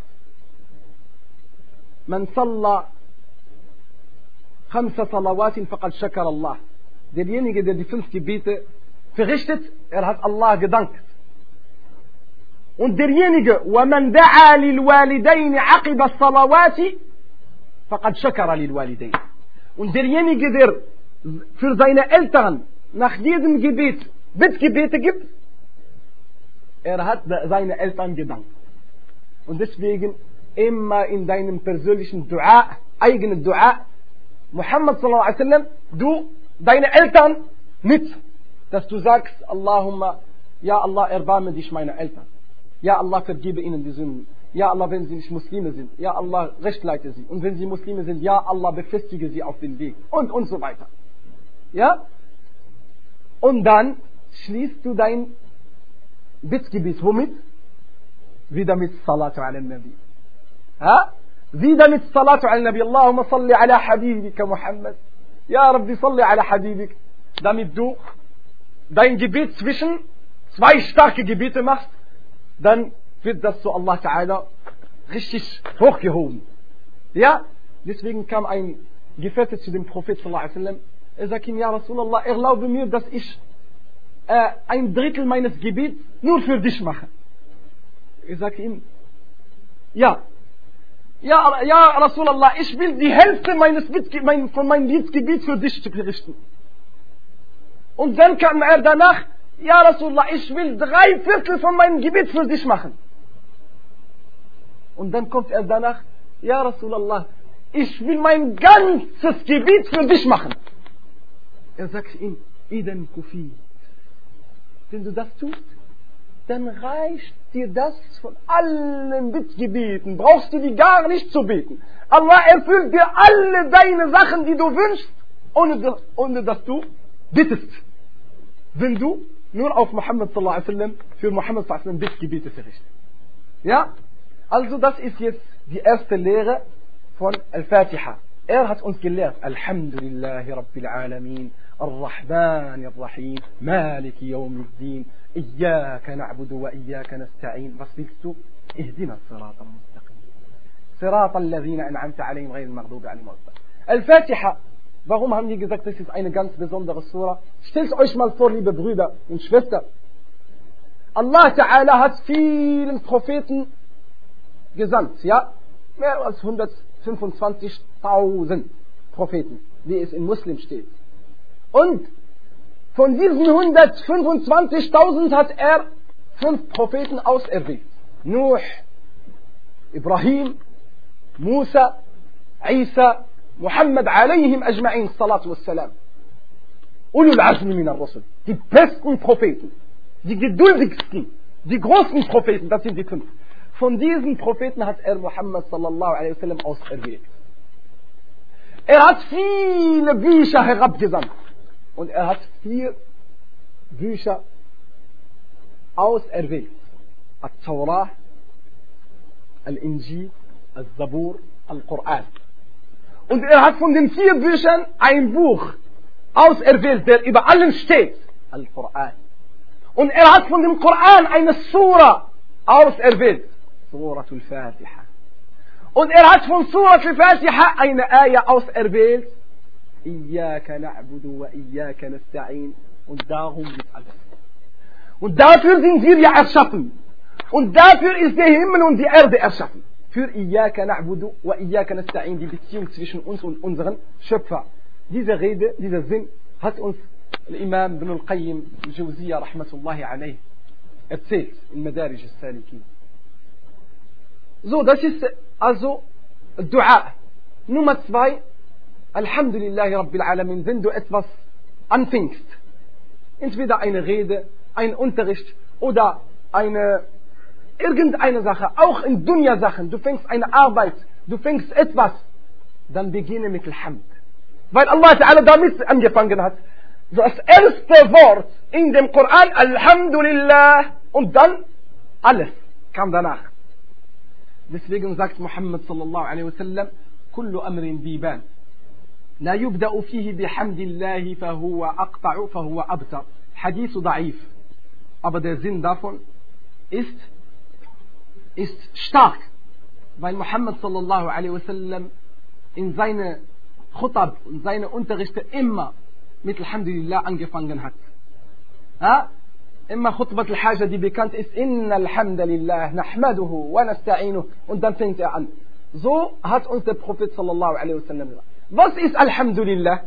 man salla khamsa salawatin faqad shakara Allah. Derjenige, der die fünf Gebete verrichtet, er hat Allah gedankt. Und derjenige, وَمَنْ دَعَى لِلْوَالِدَيْنِ عَقِبَ الصَّلَوَاتِ فَقَدْ شَكَرَ لِلْوَالِدَيْنِ. Und derjenige, der für seine Eltern nach jedem Gebet Bittgebete gibt, er hat seine Eltern gedankt. Und deswegen immer in deinem persönlichen Dua, eigenen Dua, Muhammad sallallahu alaihi wasallam, du, deine Eltern mit, dass du sagst, Allahumma, ja Allah, erbarme dich meine Eltern. Ja Allah, vergebe ihnen die Sünden. Ja Allah, wenn sie nicht Muslime sind. Ja Allah, rechtleite sie. Und wenn sie Muslime sind, ja Allah, befestige sie auf den Weg. Und, und so weiter. Ja? Und dann schließt du dein Bittgebet. Womit? Wieder mit Salatu ala Nabi. Ha? Wieder mit Salatu ala Nabi. Allahumma salli ala Habibika Muhammad. Ja Rabbi, salli ala Habibik. Damit du dein Gebet zwischen zwei starke Gebete machst, dann wird das zu Allah Ta'ala richtig hochgehoben. Ja? Deswegen kam ein Gefährte zu dem Prophet sallallahu alaihi wasallam. Er sagt ihm, ja Rasulallah, erlaube mir, dass ich äh, ein Drittel meines Gebets nur für dich mache. Ich sage ihm, ja, ja, ja Rasulallah, ich will die Hälfte meines mein, von meinem Gebet für dich verrichten. Und dann kam er danach, ja Rasulullah, ich will drei Viertel von meinem Gebet für dich machen. Und dann kommt er danach, ja Rasulullah, ich will mein ganzes Gebet für dich machen. Er sagt ihm, Iden Kufi. Wenn du das tust, dann reicht dir das von allen Bittgebeten. Brauchst du die gar nicht zu beten. Allah erfüllt dir alle deine Sachen, die du wünschst, ohne, ohne dass du bittest. Wenn du nur auf Muhammad sallallahu alaihi wasallam, für Muhammad sallallahu alaihi wasallam Bittgebete verrichtest. Ja? Also das ist jetzt die erste Lehre von Al-Fatiha. Er hat uns gelehrt, Alhamdulillahi Rabbil Alamin, Ar-Rahman Ar-Rahim, Maliki Yawmiddin, Iyaka na'budu wa Iyaka nasta'in. Was willst du? Ihdina as-Sirata al-Mustaqim. Sirata alladhina an'amta alayhim ghayr al-maghdubi alayhim wal-dhalin. Al-Fatiha. Warum haben die gesagt, das ist eine ganz besondere Sura? Stellt euch mal vor, liebe Brüder und Schwestern. Allah Ta'ala hat vielen Propheten gesandt, ja? Mehr als hundertfünfundzwanzigtausend Propheten, wie es in Muslim steht. Und von diesen hundertfünfundzwanzigtausend hat er fünf Propheten auserwählt. Nuh, Ibrahim, Musa, Isa, Muhammad alayhim ajma'in, salatu wassalam. Ulul Azmi min ar-Rusul. Die besten Propheten, die geduldigsten, die großen Propheten, das sind die fünf. Von diesen Propheten hat er Muhammad sallallahu alaihi wasallam auserwählt. Er hat viele Bücher herabgesandt. Und er hat vier Bücher auserwählt. Al-Tawrah, Al-Injil, Al-Zabur, Al-Quran. Und er hat von den vier Büchern ein Buch auserwählt, der über allen steht. Al-Quran. Und er hat von dem Koran eine Sura auserwählt. Suratul Fatiha. Und er hat von Suratul Fatiha eine Ayah auserwählt. Iyaka na'budu wa iyaka nasta'in. Und darum geht alles. Und dafür sind wir ja erschaffen. Und dafür ist der Himmel und die Erde erschaffen. Für Iyaka na'budu wa iyaka nasta'in, die Beziehung zwischen uns und unseren Schöpfer. Diese Rede, dieser Sinn hat uns Imam Ibn al-Qayyim al-Jawziyya rahmatullahi alayh erzählt in Madarij al-Salikin. So, das ist also Dua. Nummer zwei, Alhamdulillahi Rabbil Alamin, wenn du etwas anfängst, entweder eine Rede, ein Unterricht oder eine irgendeine Sache, auch in Dunya-Sachen, du fängst eine Arbeit, du fängst etwas, dann beginne mit Alhamd. Weil Allah Ta'ala damit angefangen hat. So das erste Wort in dem Koran, Alhamdulillah, und dann alles kam danach. Deswegen sagt Muhammad sallallahu alaihi wasallam, kullu amrin biban, la yubda'u fihi bihamdillahi fahuwa aqta'u fahuwa abtar. Hadith da'if. Aber der Sinn davon ist, ist stark, weil Muhammad sallallahu alaihi wasallam in seine Khutab, in seine Unterrichte immer mit Alhamdulillah angefangen hat. Ha? Immer Khutbat al-Haja, die bekannt ist, Inna alhamdulillah, nahmaduhu wa nasta'inuhu, und dann fängt er an. So hat uns der Prophet sallallahu alaihi wasallam gesagt. Was ist Alhamdulillah?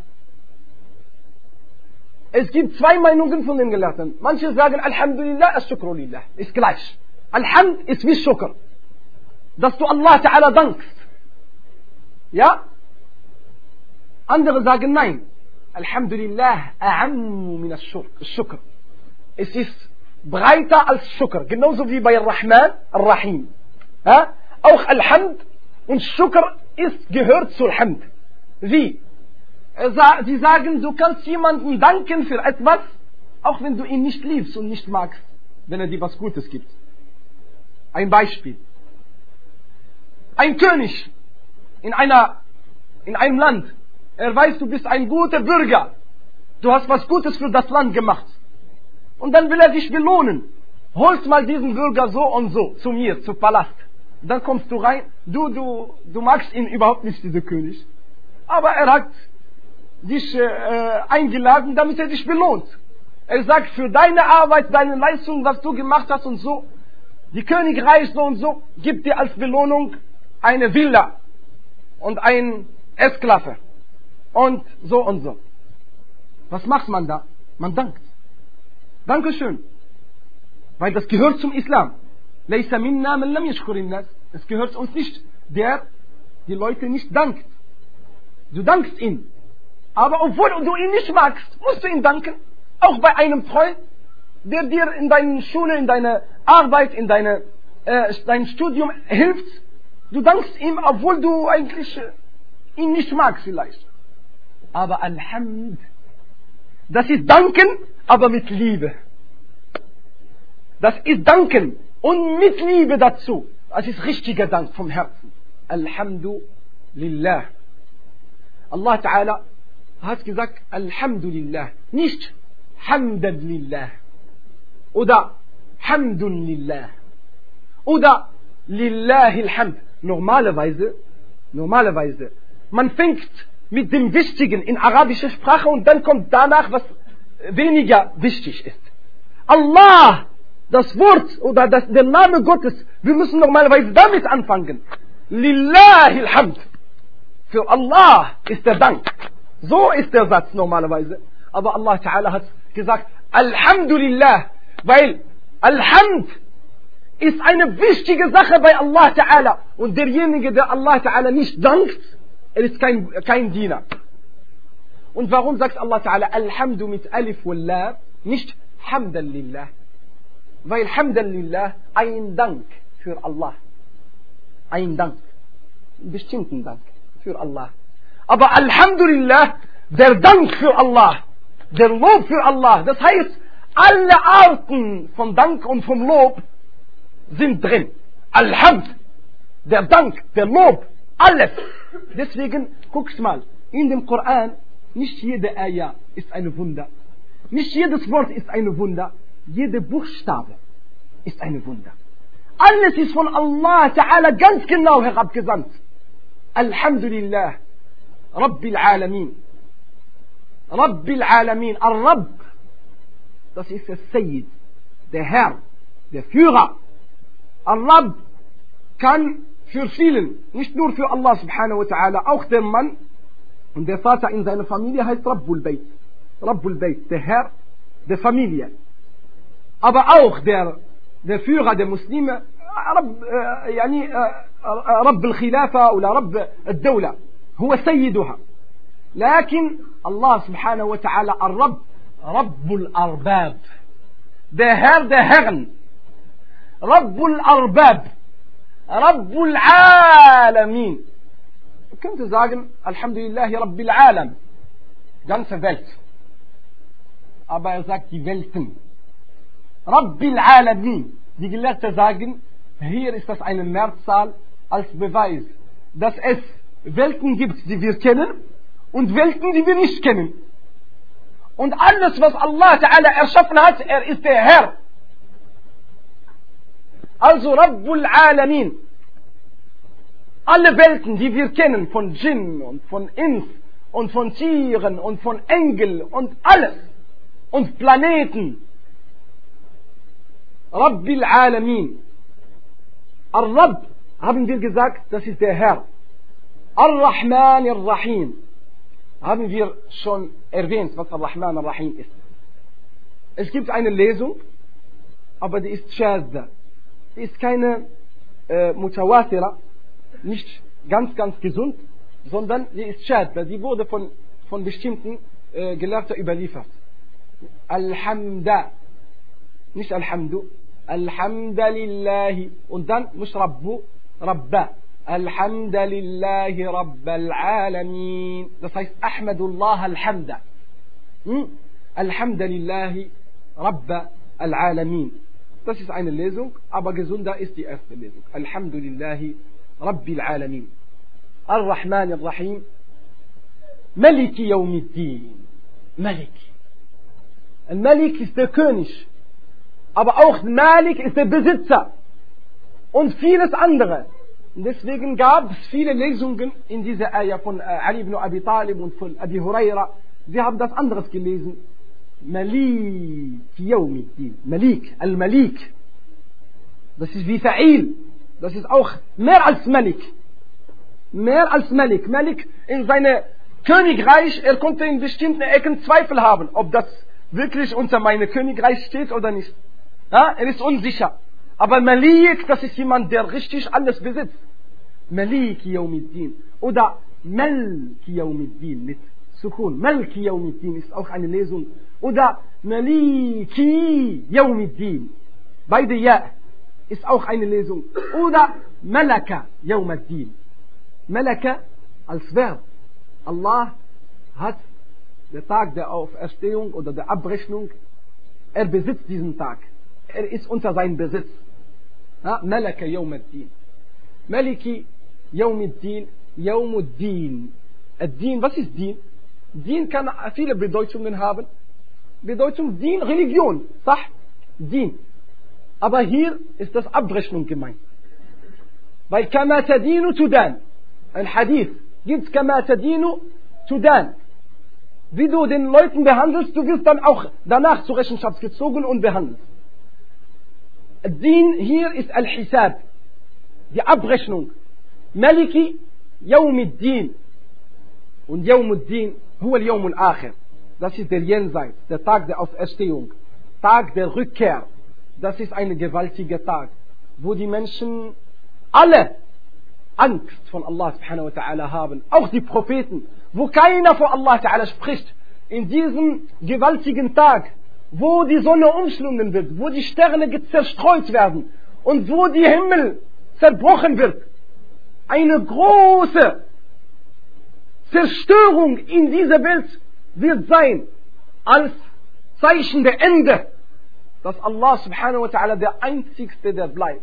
Es gibt zwei Meinungen von den Gelehrten. Manche sagen Alhamdulillah, as-Shukru lillah, ist gleich. Alhamd ist wie Shukr, dass du Allah Ta'ala dankst. Ja? Andere sagen nein. Alhamdulillah, a'ammu min as-Shukr. Es ist breiter als Shukr, genauso wie bei Rahman, Ar-Rahim. Ja? Auch Alhamd und Shukr ist, gehört zur Hamd. Wie? Sie sagen, du kannst jemandem danken für etwas, auch wenn du ihn nicht liebst und nicht magst, wenn er dir was Gutes gibt. Ein Beispiel. Ein König in einer, in einem Land, er weiß, du bist ein guter Bürger, du hast was Gutes für das Land gemacht. Und dann will er dich belohnen. Holst mal diesen Bürger so und so zu mir, zum Palast. Dann kommst du rein, du, du, du magst ihn überhaupt nicht, dieser König. Aber er hat dich äh, eingeladen, damit er dich belohnt. Er sagt, für deine Arbeit, deine Leistung, was du gemacht hast und so, die Königreich so und so, gibt dir als Belohnung eine Villa und ein Esklave und so und so. Was macht man da? Man dankt. Dankeschön. Weil das gehört zum Islam. Es gehört uns nicht, der die Leute nicht dankt. Du dankst ihm. Aber obwohl du ihn nicht magst, musst du ihm danken. Auch bei einem Freund, der dir in deiner Schule, in deiner Arbeit, in deine, äh, dein Studium hilft. Du dankst ihm, obwohl du eigentlich äh, ihn nicht magst vielleicht. Aber Alhamd, das ist Danken, aber mit Liebe. Das ist Danken und mit Liebe dazu. Das ist richtiger Dank vom Herzen. Alhamdulillah. Allah Ta'ala hat gesagt Alhamdulillah. Nicht Hamdalillah. Oder Hamdulillah. Oder Lillahil Hamd. Normalerweise, normalerweise, man fängt mit dem Wichtigen in arabischer Sprache und dann kommt danach, was weniger wichtig ist. Allah, das Wort oder das, der Name Gottes, wir müssen normalerweise damit anfangen. Lillahil Hamd. Für Allah ist der Dank. So ist der Satz normalerweise. Aber Allah Ta'ala hat gesagt, Alhamdulillah, weil Alhamd ist eine wichtige Sache bei Allah Ta'ala. Und derjenige, der Allah Ta'ala nicht dankt, er ist kein, kein Diener. Und warum sagt Allah Ta'ala Alhamdu mit Alif und La, nicht Hamdan Lillah? Weil Hamdan Lillah ein Dank für Allah. Ein Dank. Einen bestimmten Dank für Allah. Aber Alhamdulillah, der Dank für Allah, der Lob für Allah, das heißt, alle Arten von Dank und vom Lob sind drin. Alhamd, der Dank, der Lob, alles. Deswegen, guckst mal, in dem Koran, nicht jede Ayah ist ein Wunder. Nicht jedes Wort ist ein Wunder. Jede Buchstabe ist ein Wunder. Alles ist von Allah Ta'ala ganz genau herabgesandt. Alhamdulillah, Rabbil Alamin. Rabbil Alamin, Al-Rabb. Das ist der Sayyid, der Herr, der Führer. Al-Rabb kann für vielen, nicht nur für Allah subhanahu wa ta'ala, auch der Mann und der Vater in seiner Familie heißt Rabbul Bayt. Rabbul Bayt, der Herr der Familie. Aber auch der, der Führer der Muslime, Rabb, äh, yani, äh, Rabb al-Khilafa oder Rabb al-Dawla, هو سيدها. لكن Allah subhanahu wa ta'ala, Al-Rabb, Rabbul Arbab, der Herr der Herren, Rabbul Arbab, Rabbul Alamin. Man könnte sagen, Alhamdulillah, Rabbil Alam, ganze Welt. Aber er sagt die Welten. Rabbil Alamin. Die Gelehrten sagen, hier ist das eine Mehrzahl als Beweis, dass es Welten gibt, die wir kennen und Welten, die wir nicht kennen. Und alles, was Allah Ta'ala erschaffen hat, er ist der Herr. Also Rabbul Alamin. Alle Welten, die wir kennen, von Djinn und von Ins und von Tieren und von Engeln und alles. Und Planeten. Rabbil Alamin. Al-Rabb, haben wir gesagt, das ist der Herr. Ar-Rahman Ar-Rahim. Haben wir schon erwähnt, was Ar-Rahman Ar-Rahim ist. Es gibt eine Lesung, aber die ist Shadda. Die ist keine äh, Mutawatira, nicht ganz, ganz gesund, sondern die ist Shadda. Die wurde von, von bestimmten äh, Gelehrten überliefert. Alhamda. Nicht Alhamdu. Alhamdulillahi. Und dann nicht Rabbu, Rabba. Alhamdulillahi Rabbil Alamin. Das heißt Ahmadullah Alhamda. Hm? Alhamdulillahi Rabbil Alamin. Das ist eine Lesung, aber gesunder ist die erste Lesung. Alhamdulillahi Rabbil Alamin. Ar-Rahman Ar-Rahim. Maliki Yawmiddin. Malik. Al-Malik ist der König. Aber auch Malik ist der Besitzer. Und vieles andere. Und deswegen gab es viele Lesungen in dieser Ayah von Ali ibn Abi Talib und von Abi Huraira. Sie haben das anderes gelesen. Malik Yawmiddin. Malik. Al-Malik. Das ist wie Fa'il. Das ist auch mehr als Malik. Mehr als Malik. Malik in seinem Königreich, er konnte in bestimmten Ecken Zweifel haben, ob das wirklich unter meinem Königreich steht oder nicht. Ja, er ist unsicher. Aber Malik, das ist jemand, der richtig alles besitzt. Maliki Yawmiddin. Oder Malki Yawmiddin mit Sukun. Malki Yawmiddin ist auch eine Lesung. Oder Maliki Yawmiddin. Beide Ja ist auch eine Lesung. Oder Malaka Yawmiddin. Malaka als Verb. Allah hat den Tag der Auferstehung oder der Abrechnung, er besitzt diesen Tag. Er ist unter seinem Besitz. Malaka Yawmiddin. Maliki Yawmiddin. Yawmuddin. Ad-Din, was ist Din? Din kann viele Bedeutungen haben. Bedeutung Din, Religion. Sah? Din. Aber hier ist das Abrechnung gemeint. Weil kama tadinu tudan. Ein Hadith gibt kama tadinu tudan. Wie du den Leuten behandelst, du wirst dann auch danach zur Rechenschaft gezogen und behandelt. Din hier ist Al-Hisab. Die Abrechnung. Maliki Yawmiddin. Und Yawmuddin huwa al-Yawm al-Akhir. Das ist der Jenseits, der Tag der Auferstehung. Tag der Rückkehr. Das ist ein gewaltiger Tag, wo die Menschen alle Angst von Allah subhanahu wa ta'ala haben. Auch die Propheten, wo keiner vor Allah ta'ala spricht. In diesem gewaltigen Tag, wo die Sonne umschlungen wird, wo die Sterne zerstreut werden und wo die Himmel zerbrochen wird. Eine große Zerstörung in dieser Welt wird sein, als Zeichen der Ende, dass Allah subhanahu wa ta'ala der Einzigste, der bleibt.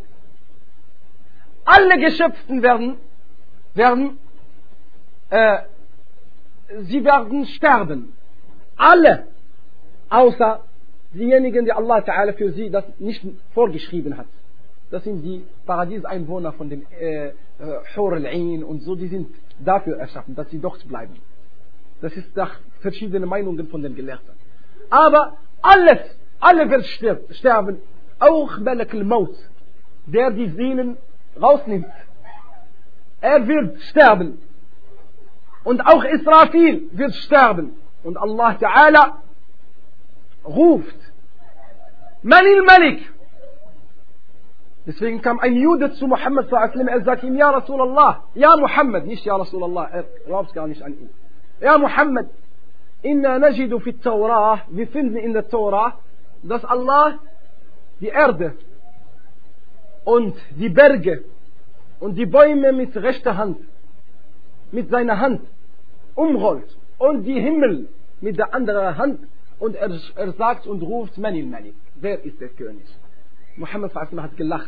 Alle Geschöpften werden, werden, äh, sie werden sterben. Alle, außer diejenigen, die Allah ta'ala für sie das nicht vorgeschrieben hat. Das sind die Paradieseinwohner von den äh, Hur al-Ain und so, die sind dafür erschaffen, dass sie dort bleiben. Das ist nach verschiedenen Meinungen von den Gelehrten. Aber alles, alle werden sterben. Auch Malak al-Maut, der die Seelen rausnimmt. Er wird sterben. Und auch Israfil wird sterben. Und Allah Ta'ala ruft: Manil Malik. Deswegen kam ein Jude zu Muhammad sallallahu alaihi wasallam, er sagt ihm: Ja Rasulallah, ja Muhammad, nicht Ja Rasulallah, er glaubt gar nicht an ihn. Ja Muhammad, inna najidu fi Taurah, wir finden in der Torah, dass Allah die Erde und die Berge und die Bäume mit rechter Hand, mit seiner Hand umrollt und die Himmel mit der anderen Hand, und er, er sagt und ruft: Manil Malik, wer ist der König? Muhammad sallallahu alaihi wasallam hat gelacht.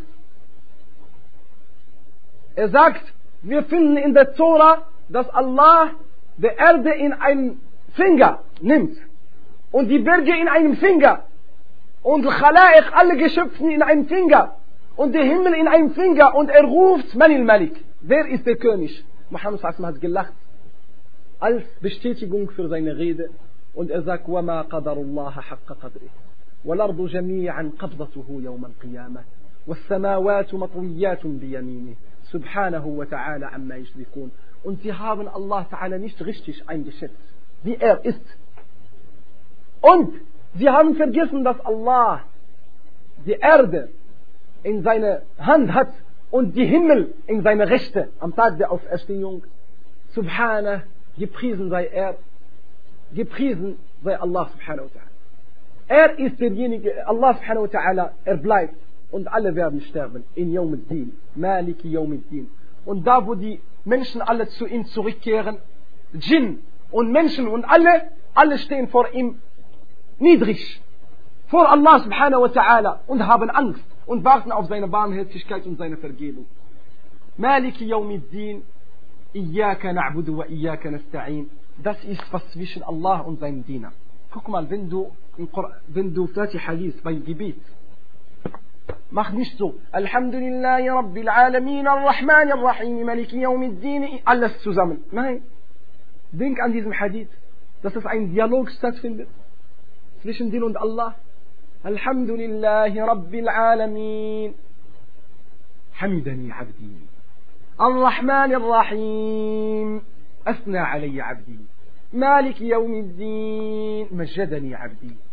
Er sagt, wir finden in der Tora, dass Allah die Erde in einen Finger nimmt und die Berge in einem Finger und Khalaiq, alle Geschöpfe in einem Finger und der Himmel in einem Finger, und er ruft: Manil Malik, wer ist der König? Muhammad sallallahu alaihi wasallam hat gelacht als Bestätigung für seine Rede, und er sagt: وَمَا قَدَرُ اللَّهَ حَقَّ قَدْرِهِ وَالْأَرْضُ جَمِيعًا قَبْضَتُهُ يَوْمَ الْقِيَامَةِ وَالسَّمَاوَاتُ مَطْوِيَّاتٌ بِيَمِينِهِ سُبْحَانَهُ وَتَعَالَى عَمَّا يُشْرِكُونَ. Und sie haben Allah Ta'ala nicht richtig eingeschätzt, wie er ist. Und sie haben vergessen, dass Allah die Erde in seiner Hand hat und die Himmel in seiner Rechte am Tag der Auferstehung. Subhanah, gepriesen sei er, gepriesen sei Allah subhanahu wa ta'ala. Er ist derjenige, Allah subhanahu wa ta'ala, er bleibt, und alle werden sterben. In Yawmiddin, Maliki Yawmiddin. Und da, wo die Menschen alle zu ihm zurückkehren, Djinn und Menschen und alle, alle stehen vor ihm niedrig, vor Allah subhanahu wa ta'ala, und haben Angst und warten auf seine Barmherzigkeit und seine Vergebung. Maliki Yawmiddin, Iyaka na'budu wa iyaka nasta'in. Das ist was zwischen Allah und seinem Diener. Guck mal, wenn du, wenn du Fatiha liest beim Gebet, mach nicht so: Alhamdulillahi Rabbil Alamin, Ar-Rahman Ar-Rahim, Maliki Yawmiddin, alles zusammen. Nein, denk an diesen Hadith, dass es ein Dialog stattfindet zwischen dir und Allah. Alhamdulillahi Rabbil Alamin, Hamidani Abdi, Ar-Rahman Ar-Rahim, أثنى علي عبدي، مالك يوم الدين، مجدني عبدي.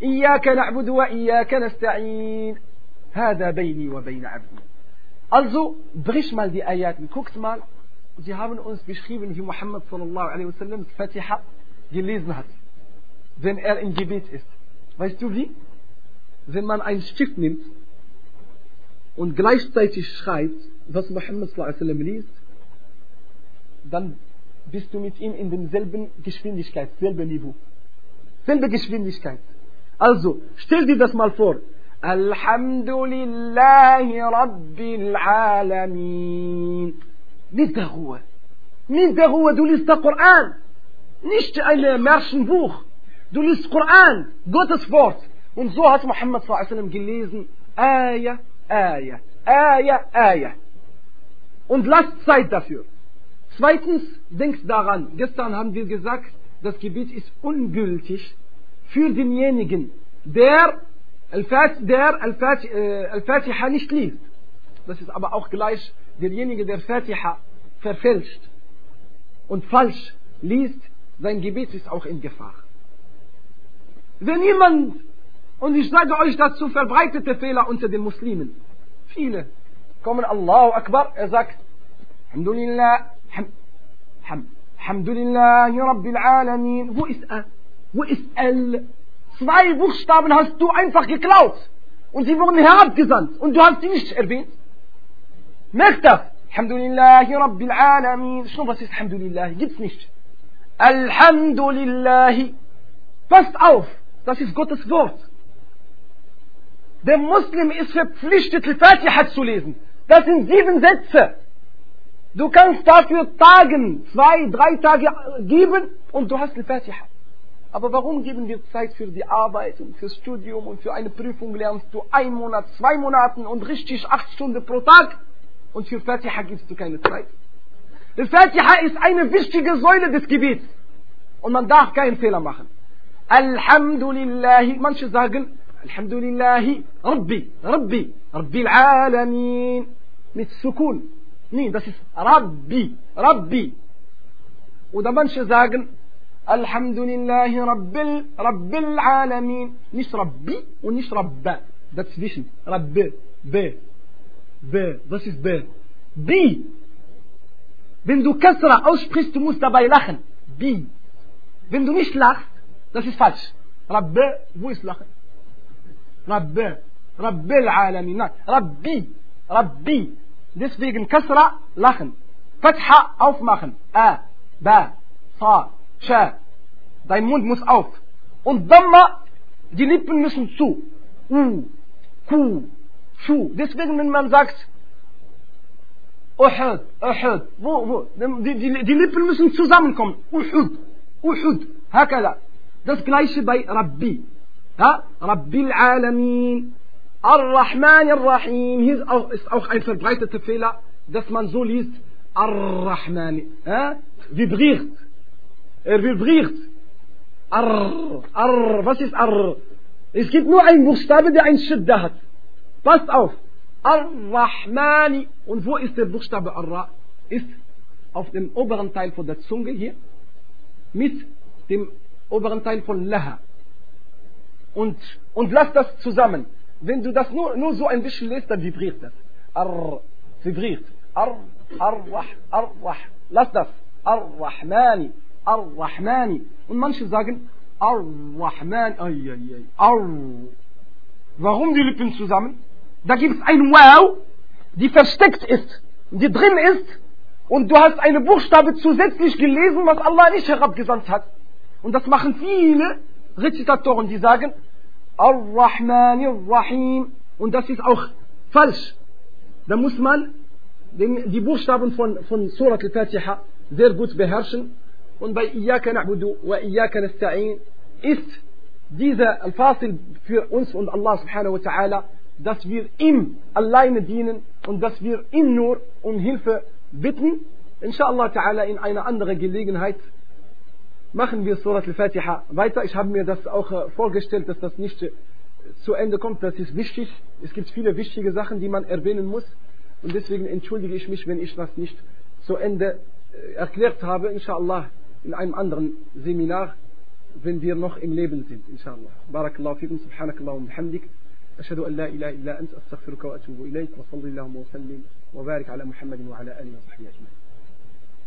إياك نعبد وإياك نستعين هذا بيني وبين عبدي. Also, brich mal die Ayaten, guckt mal, sie haben uns beschrieben, wie Muhammad sallallahu alaihi wasallam Fatiha gelesen hat, wenn er im Gebet ist. Weißt du wie? Wenn man einen Stift nimmt und gleichzeitig schreibt, was Muhammad sallallahu alaihi wasallam liest, dann bist du mit ihm in demselben Geschwindigkeit, selbe Niveau, selbe Geschwindigkeit. Also, stell dir das mal vor. Alhamdulillahi Rabbil Alamin. Mit der Ruhe. Mit der Ruhe, du liest der Koran. Nicht ein Märchenbuch. Du liest Koran, Gottes Wort. Und so hat Muhammad sallallahu alaihi wasallam gelesen. Ayah, Ayah, Ayah, Ayah. Und lasst Zeit dafür. Zweitens, denkt daran, gestern haben wir gesagt, das Gebet ist ungültig für denjenigen, der Al-Fatiha nicht liest. Das ist aber auch gleich derjenige, der Fatiha verfälscht und falsch liest, sein Gebet ist auch in Gefahr. Wenn jemand, und ich sage euch dazu, verbreitete Fehler unter den Muslimen, viele kommen Allahu Akbar, er sagt Alhamdulillah, Ham, Ham, Alhamdulillahi Rabbil Alamin. Wo ist er? Wo ist L? Zwei Buchstaben hast du einfach geklaut und sie wurden herabgesandt und du hast sie nicht erwähnt. Merkt das? Alhamdulillahi Rabbil Alamin. Schon was ist Alhamdulillahi? Gibt's nicht. Alhamdulillahi. Passt auf, das ist Gottes Wort. Der Muslim ist verpflichtet, die Fatiha zu lesen. Das sind sieben Sätze. Du kannst dafür Tagen, zwei, drei Tage geben und du hast die Fatiha. Aber warum geben wir Zeit für die Arbeit und fürs Studium und für eine Prüfung lernst du ein Monat, zwei Monaten und richtig acht Stunden pro Tag und für Fatiha gibst du keine Zeit? Die Fatiha ist eine wichtige Säule des Gebets und man darf keinen Fehler machen. Alhamdulillahi, manche sagen Alhamdulillahi Rabbi, Rabbi, Rabbil Alamin mit Sukun. Nee, das ist Rabbi, Rabbi. Oder manche sagen Alhamdulillahi Rabbil, Rabbil Alamin. Nicht Rabbi und nicht Rabba. Dazwischen. Rabbi, B, B. Was ist B? Bi. Wenn du Kasra aussprichst, du musst dabei lachen. Bi. Wenn du nicht lachst, das ist falsch. Rabbi, wo ist Lachen? Rabbi, Rabbil Alamin. Nein, Rabbi, Rabbi. Deswegen Kasra, lachen. Fatha, aufmachen. A, Ba, Sa, Sha. Dein Mund muss auf. Und Dhamma, die Lippen müssen zu. U, Ku, Shu. Deswegen, wenn man sagt, Uhud, Uhud, wo, wo, die, die, die Lippen müssen zusammenkommen. Uhud, Uhud, Hakala. Das gleiche bei Rabbi. Ja? Rabbil Alamin. Ar-Rahman Ar-Rahim. Hier ist auch, ist auch ein verbreiteter Fehler, dass man so liest, Ar-Rahman. Ja? Vibriert. Er vibriert. Arr, arr, was ist arr? Es gibt nur einen Buchstabe, der ein Shidda hat. Passt auf. Ar-Rahmani. Und wo ist der Buchstabe Ar-Ra? Ist auf dem oberen Teil von der Zunge hier mit dem oberen Teil von Laha. Und, und lass das zusammen. Wenn du das nur, nur so ein bisschen lässt, dann vibriert das. Arr, vibriert. Arr, arrah, arrah. Lass das. Ar-Rahmani. Ar-Rahmani. Und manche sagen Ar-Rahman. Ai, ai, ai. Ar. Warum die Lippen zusammen? Da gibt es ein Wow, die versteckt ist, die drin ist, und du hast eine Buchstabe zusätzlich gelesen, was Allah nicht herabgesandt hat. Und das machen viele Rezitatoren, die sagen Ar-Rahman Ar-Rahim. Und das ist auch falsch. Da muss man den, die Buchstaben von, von Surat al-Fatiha sehr gut beherrschen. Und bei Iyaka na'budu wa Iyaka nasta'in ist dieser Al-Fasil für uns und Allah subhanahu wa ta'ala, dass wir ihm alleine dienen und dass wir ihn nur um Hilfe bitten. Inshallah ta'ala, in einer anderen Gelegenheit machen wir Surat al-Fatiha weiter. Ich habe mir das auch äh, vorgestellt, dass das nicht äh, zu Ende kommt. Das ist wichtig. Es gibt viele wichtige Sachen, die man erwähnen muss. Und deswegen entschuldige ich mich, wenn ich das nicht zu Ende äh, erklärt habe. Inshallah in einem anderen Seminar. wenn wir noch im Leben sind, inshallah. Barakallahu fikum, subhanakallahum bihamdik. أشهد أن لا إله إلا أنت أستغفرك وأتوب إليك وصلى اللهم وسلم وبارك على محمد وعلى آله وصحبه أجمعين.